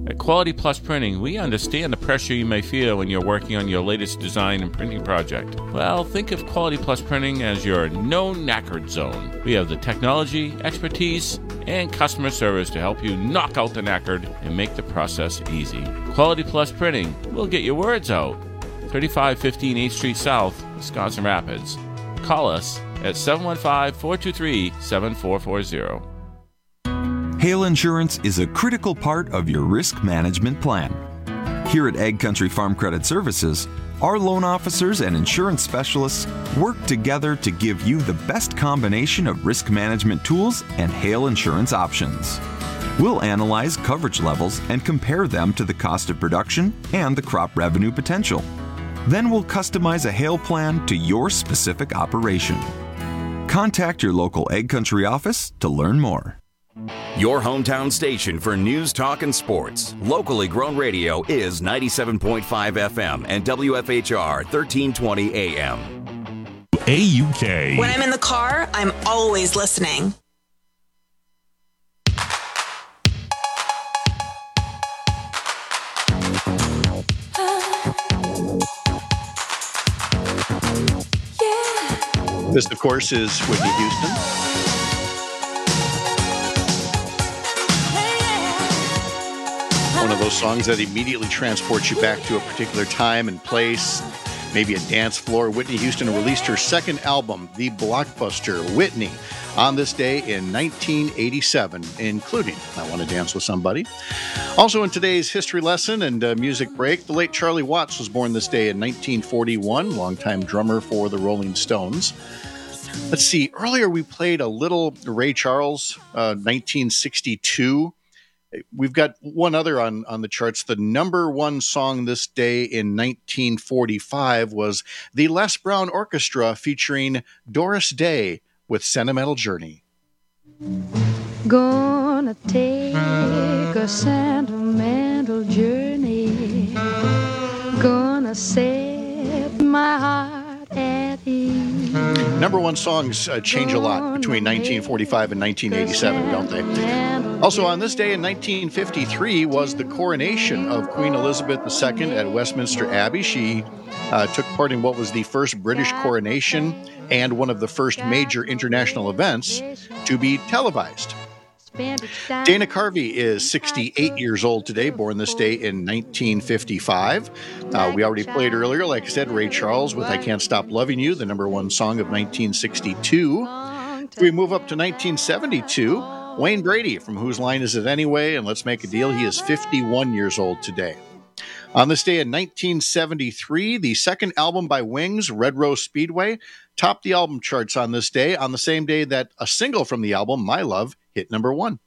[SPEAKER 4] At Quality Plus Printing, we understand the pressure you may feel when you're working on your latest design and printing project. Well, think of Quality Plus Printing as your no knackered zone. We have the technology, expertise, and customer service to help you knock out the knackered and make the process easy. Quality Plus Printing will get your words out. thirty-five fifteen eighth Street South, Wisconsin Rapids. Call us at seven one five, four two three, seven four four zero.
[SPEAKER 5] Hail Insurance is a critical part of your risk management plan. Here at Ag Country Farm Credit Services, our loan officers and insurance specialists work together to give you the best combination of risk management tools and hail insurance options. We'll analyze coverage levels and compare them to the cost of production and the crop revenue potential. Then we'll customize a hail plan to your specific operation. Contact your local Ag Country office to learn more.
[SPEAKER 2] Your hometown station for news, talk, and sports. Locally grown radio is ninety-seven point five F M and W F H R thirteen twenty A M.
[SPEAKER 3] A U K.
[SPEAKER 6] When I'm in the car, I'm always listening.
[SPEAKER 21] This, of course, is Whitney Houston. One of those songs that immediately transports you back to a particular time and place, maybe a dance floor. Whitney Houston released her second album, the blockbuster Whitney, on this day in nineteen eighty-seven, including I Want to Dance with Somebody. Also in today's history lesson and uh, music break, the late Charlie Watts was born this day in nineteen forty-one, longtime drummer for the Rolling Stones. Let's see, earlier we played a little Ray Charles, uh, nineteen sixty-two. We've got one other on, on the charts. The number one song this day in nineteen forty-five was the Les Brown Orchestra featuring Doris Day with Sentimental Journey.
[SPEAKER 7] Gonna take a sentimental journey. Gonna set my heart at ease.
[SPEAKER 21] Number one songs uh, change a lot between nineteen forty-five and nineteen eighty-seven, don't they? Also on this day in nineteen fifty-three was the coronation of Queen Elizabeth the Second at Westminster Abbey. She uh, took part in what was the first British coronation and one of the first major international events to be televised. Dana Carvey is sixty-eight years old today, born this day in nineteen fifty-five. Uh, we already played earlier, like I said, Ray Charles with I Can't Stop Loving You, the number one song of nineteen sixty-two. We move up to nineteen seventy-two. Wayne Brady from Whose Line Is It Anyway? And Let's Make a Deal. He is fifty-one years old today. On this day in nineteen seventy-three, the second album by Wings, Red Rose Speedway, topped the album charts on this day, on the same day that a single from the album, My Love, hit number one.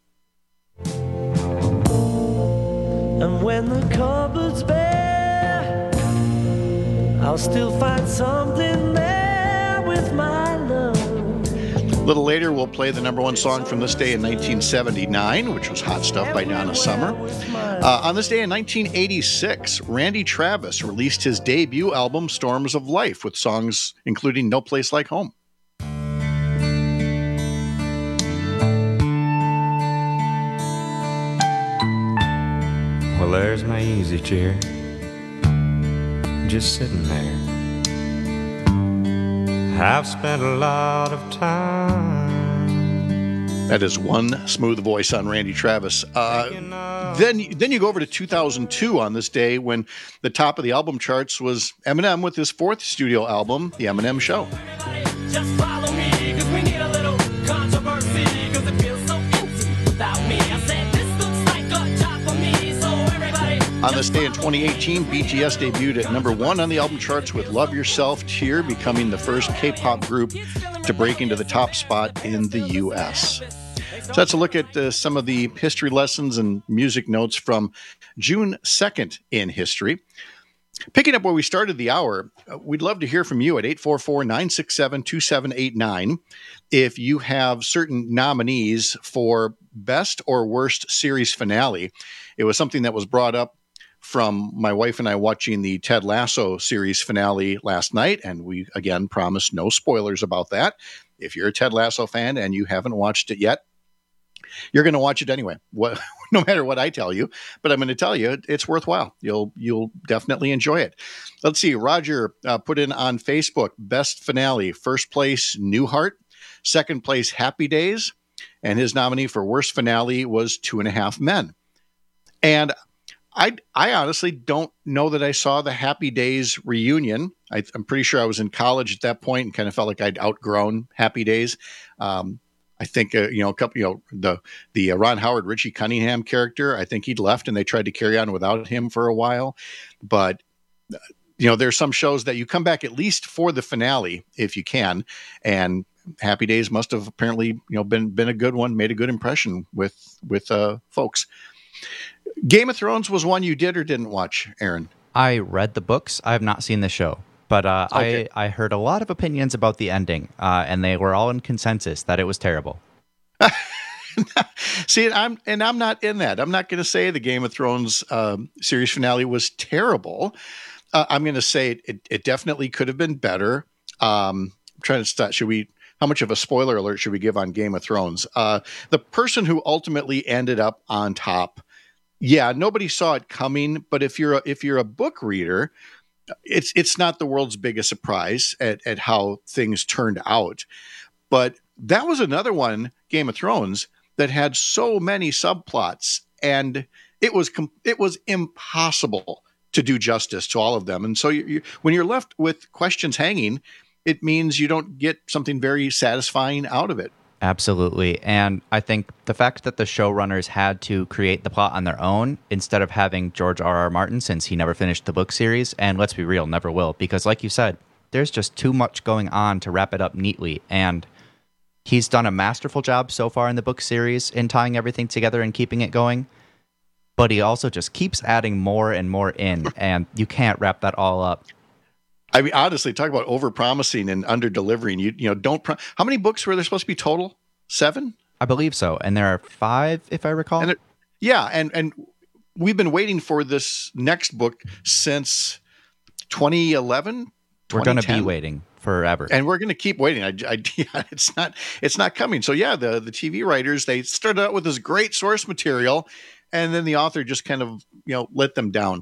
[SPEAKER 8] And when the cupboard's bare, I'll still find something there with my love.
[SPEAKER 21] A little later, we'll play the number one song from this day in nineteen seventy-nine, which was Hot Stuff by Donna Summer. Uh, on this day in nineteen eighty-six, Randy Travis released his debut album, Storms of Life, with songs including No Place Like Home.
[SPEAKER 17] Well, there's my easy chair, just sitting there. I've spent a lot of time.
[SPEAKER 21] That is one smooth voice on Randy Travis. Uh, then, then you go over to two thousand two on this day when the top of the album charts was Eminem with his fourth studio album, The Eminem Show.
[SPEAKER 8] Just follow me, cause we need a little controversy, cause it feels so empty without me. I said, this looks like a job for me, so everybody...
[SPEAKER 21] On this day in twenty eighteen, B T S debuted at number one on the album charts with Love Yourself Tear, becoming the first K-pop group to break into the top spot in the U S. So that's a look at uh, some of the history lessons and music notes from June second in history. Picking up where we started the hour, uh, we'd love to hear from you at eight four four, nine six seven, two seven eight nine if you have certain nominees for best or worst series finale. It was something that was brought up from my wife and I watching the Ted Lasso series finale last night, and we, again, promised no spoilers about that. If you're a Ted Lasso fan and you haven't watched it yet, you're going to watch it anyway. What, no matter what I tell you, but I'm going to tell you it's worthwhile. You'll you'll definitely enjoy it. Let's see. Roger uh, put in on Facebook, best finale. First place, Newhart. Second place, Happy Days. And his nominee for worst finale was Two and a Half Men. And I I honestly don't know that I saw the Happy Days reunion. I, I'm pretty sure I was in college at that point and kind of felt like I'd outgrown Happy Days. Um, I think, uh, you know, a couple, you know, the, the uh, Ron Howard, Richie Cunningham character, I think he'd left and they tried to carry on without him for a while. But, uh, you know, there's some shows that you come back at least for the finale if you can. And Happy Days must have apparently, you know, been, been a good one, made a good impression with, with uh, folks. Game of Thrones was one you did or didn't watch, Aaron?
[SPEAKER 9] I read the books. I have not seen the show. But uh, okay. I, I heard a lot of opinions about the ending, uh, and they were all in consensus that it was terrible.
[SPEAKER 21] See, I'm and I'm not in that. I'm not going to say the Game of Thrones um, series finale was terrible. Uh, I'm going to say it, it, it definitely could have been better. Um, I'm trying to start. Should we? How much of a spoiler alert should we give on Game of Thrones? Uh, the person who ultimately ended up on top, yeah, nobody saw it coming. But if you're a, if you're a book reader, It's it's not the world's biggest surprise at, at how things turned out. But that was another one, Game of Thrones, that had so many subplots, and it was it was impossible to do justice to all of them. And so you, you, when you're left with questions hanging, it means you don't get something very satisfying out of it.
[SPEAKER 9] Absolutely. And I think the fact that the showrunners had to create the plot on their own instead of having George R R. Martin, since he never finished the book series, and let's be real, never will, because like you said, there's just too much going on to wrap it up neatly. And he's done a masterful job so far in the book series in tying everything together and keeping it going. But he also just keeps adding more and more in, and you can't wrap that all up.
[SPEAKER 21] I mean, honestly, talk about over-promising and under-delivering. You you know, don't. Pro- How many books were there supposed to be total? Seven?
[SPEAKER 9] I believe so, and there are five, if I recall.
[SPEAKER 21] And it, yeah, and and we've been waiting for this next book since twenty eleven.
[SPEAKER 9] We're going to be waiting forever,
[SPEAKER 21] and we're going to keep waiting. I, I yeah, it's not it's not coming. So yeah, the the T V writers, they started out with this great source material, and then the author just kind of you know let them down.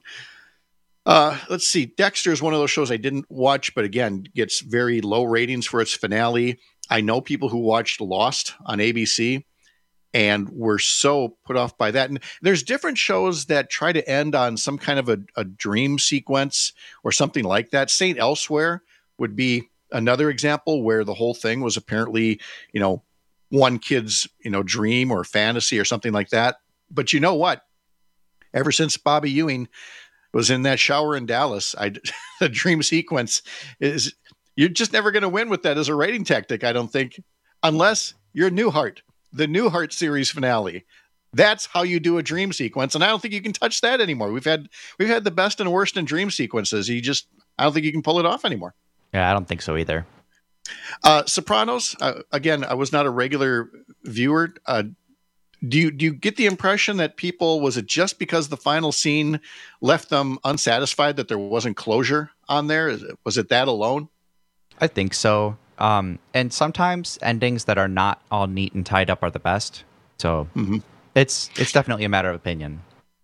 [SPEAKER 21] Uh, let's see. Dexter is one of those shows I didn't watch, but again, gets very low ratings for its finale. I know people who watched Lost on A B C and were so put off by that. And there's different shows that try to end on some kind of a, a dream sequence or something like that. Saint Elsewhere would be another example where the whole thing was apparently, you know, one kid's, you know, dream or fantasy or something like that. But you know what? Ever since Bobby Ewing was in that shower in Dallas, I, the dream sequence is, you're just never going to win with that as a rating tactic, I don't think, unless you're Newhart, the Newhart series finale. That's how you do a dream sequence, and I don't think you can touch that anymore. We've had we've had the best and worst in dream sequences. You just, I don't think you can pull it off anymore.
[SPEAKER 9] Yeah, I don't think so either.
[SPEAKER 21] Uh, Sopranos, uh, again, I was not a regular viewer. Uh, Do you do you get the impression that people, was it just because the final scene left them unsatisfied that there wasn't closure on there? Is it, was it that alone?
[SPEAKER 9] I think so. Um, and sometimes endings that are not all neat and tied up are the best. So mm-hmm. it's it's definitely a matter of opinion.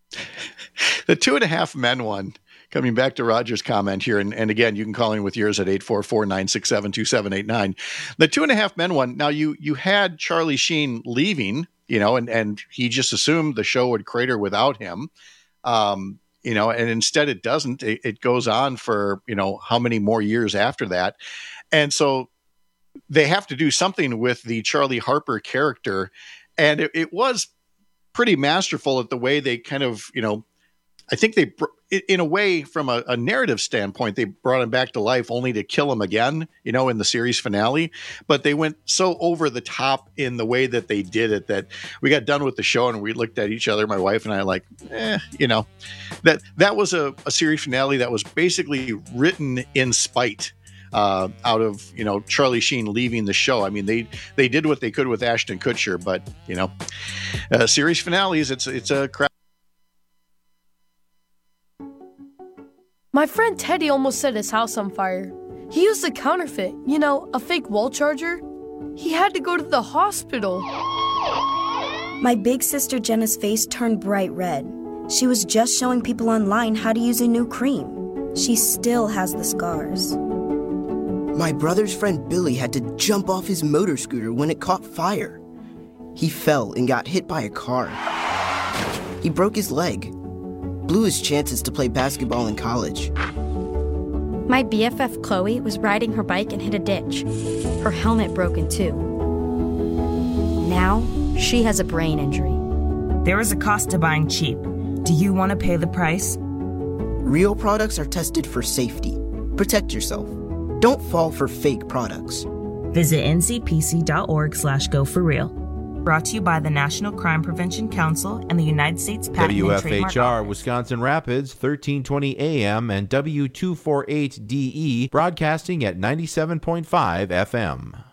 [SPEAKER 21] The Two and a Half Men one, coming back to Roger's comment here, and, and again, you can call in with yours at eight four four, nine six seven, two seven eight nine. The Two and a Half Men one, now you you had Charlie Sheen leaving, you know, and, and he just assumed the show would crater without him. Um, you know, and instead it doesn't. It, it goes on for, you know, how many more years after that. And so they have to do something with the Charlie Harper character. And it, it was pretty masterful at the way they kind of, you know, I think they, in a way, from a, a narrative standpoint, they brought him back to life only to kill him again, you know, in the series finale. But they went so over the top in the way that they did it that we got done with the show and we looked at each other, my wife and I, like, eh, you know, that that was a, a series finale that was basically written in spite uh, out of, you know, Charlie Sheen leaving the show. I mean, they they did what they could with Ashton Kutcher, but, you know, uh, series finales, it's it's a crap.
[SPEAKER 10] My friend Teddy almost set his house on fire. He used a counterfeit, you know, a fake wall charger. He had to go to the hospital.
[SPEAKER 11] My big sister Jenna's face turned bright red. She was just showing people online how to use a new cream. She still has the scars.
[SPEAKER 12] My brother's friend Billy had to jump off his motor scooter when it caught fire. He fell and got hit by a car. He broke his leg, blew his chances to play basketball in college.
[SPEAKER 13] My B F F Chloe was riding her bike and hit a ditch. Her helmet broke in two. Now, she has a brain injury.
[SPEAKER 14] There is a cost to buying cheap. Do you want to pay the price?
[SPEAKER 12] Real products are tested for safety. Protect yourself. Don't fall for fake products.
[SPEAKER 14] Visit n c p c dot org slash go for real. Brought to you by the National Crime Prevention Council and the United States Patent
[SPEAKER 1] W
[SPEAKER 14] and
[SPEAKER 1] F
[SPEAKER 14] Trademark
[SPEAKER 1] H R
[SPEAKER 14] Office.
[SPEAKER 1] Wisconsin Rapids, thirteen twenty A M and W two forty-eight D E, broadcasting at ninety-seven point five F M.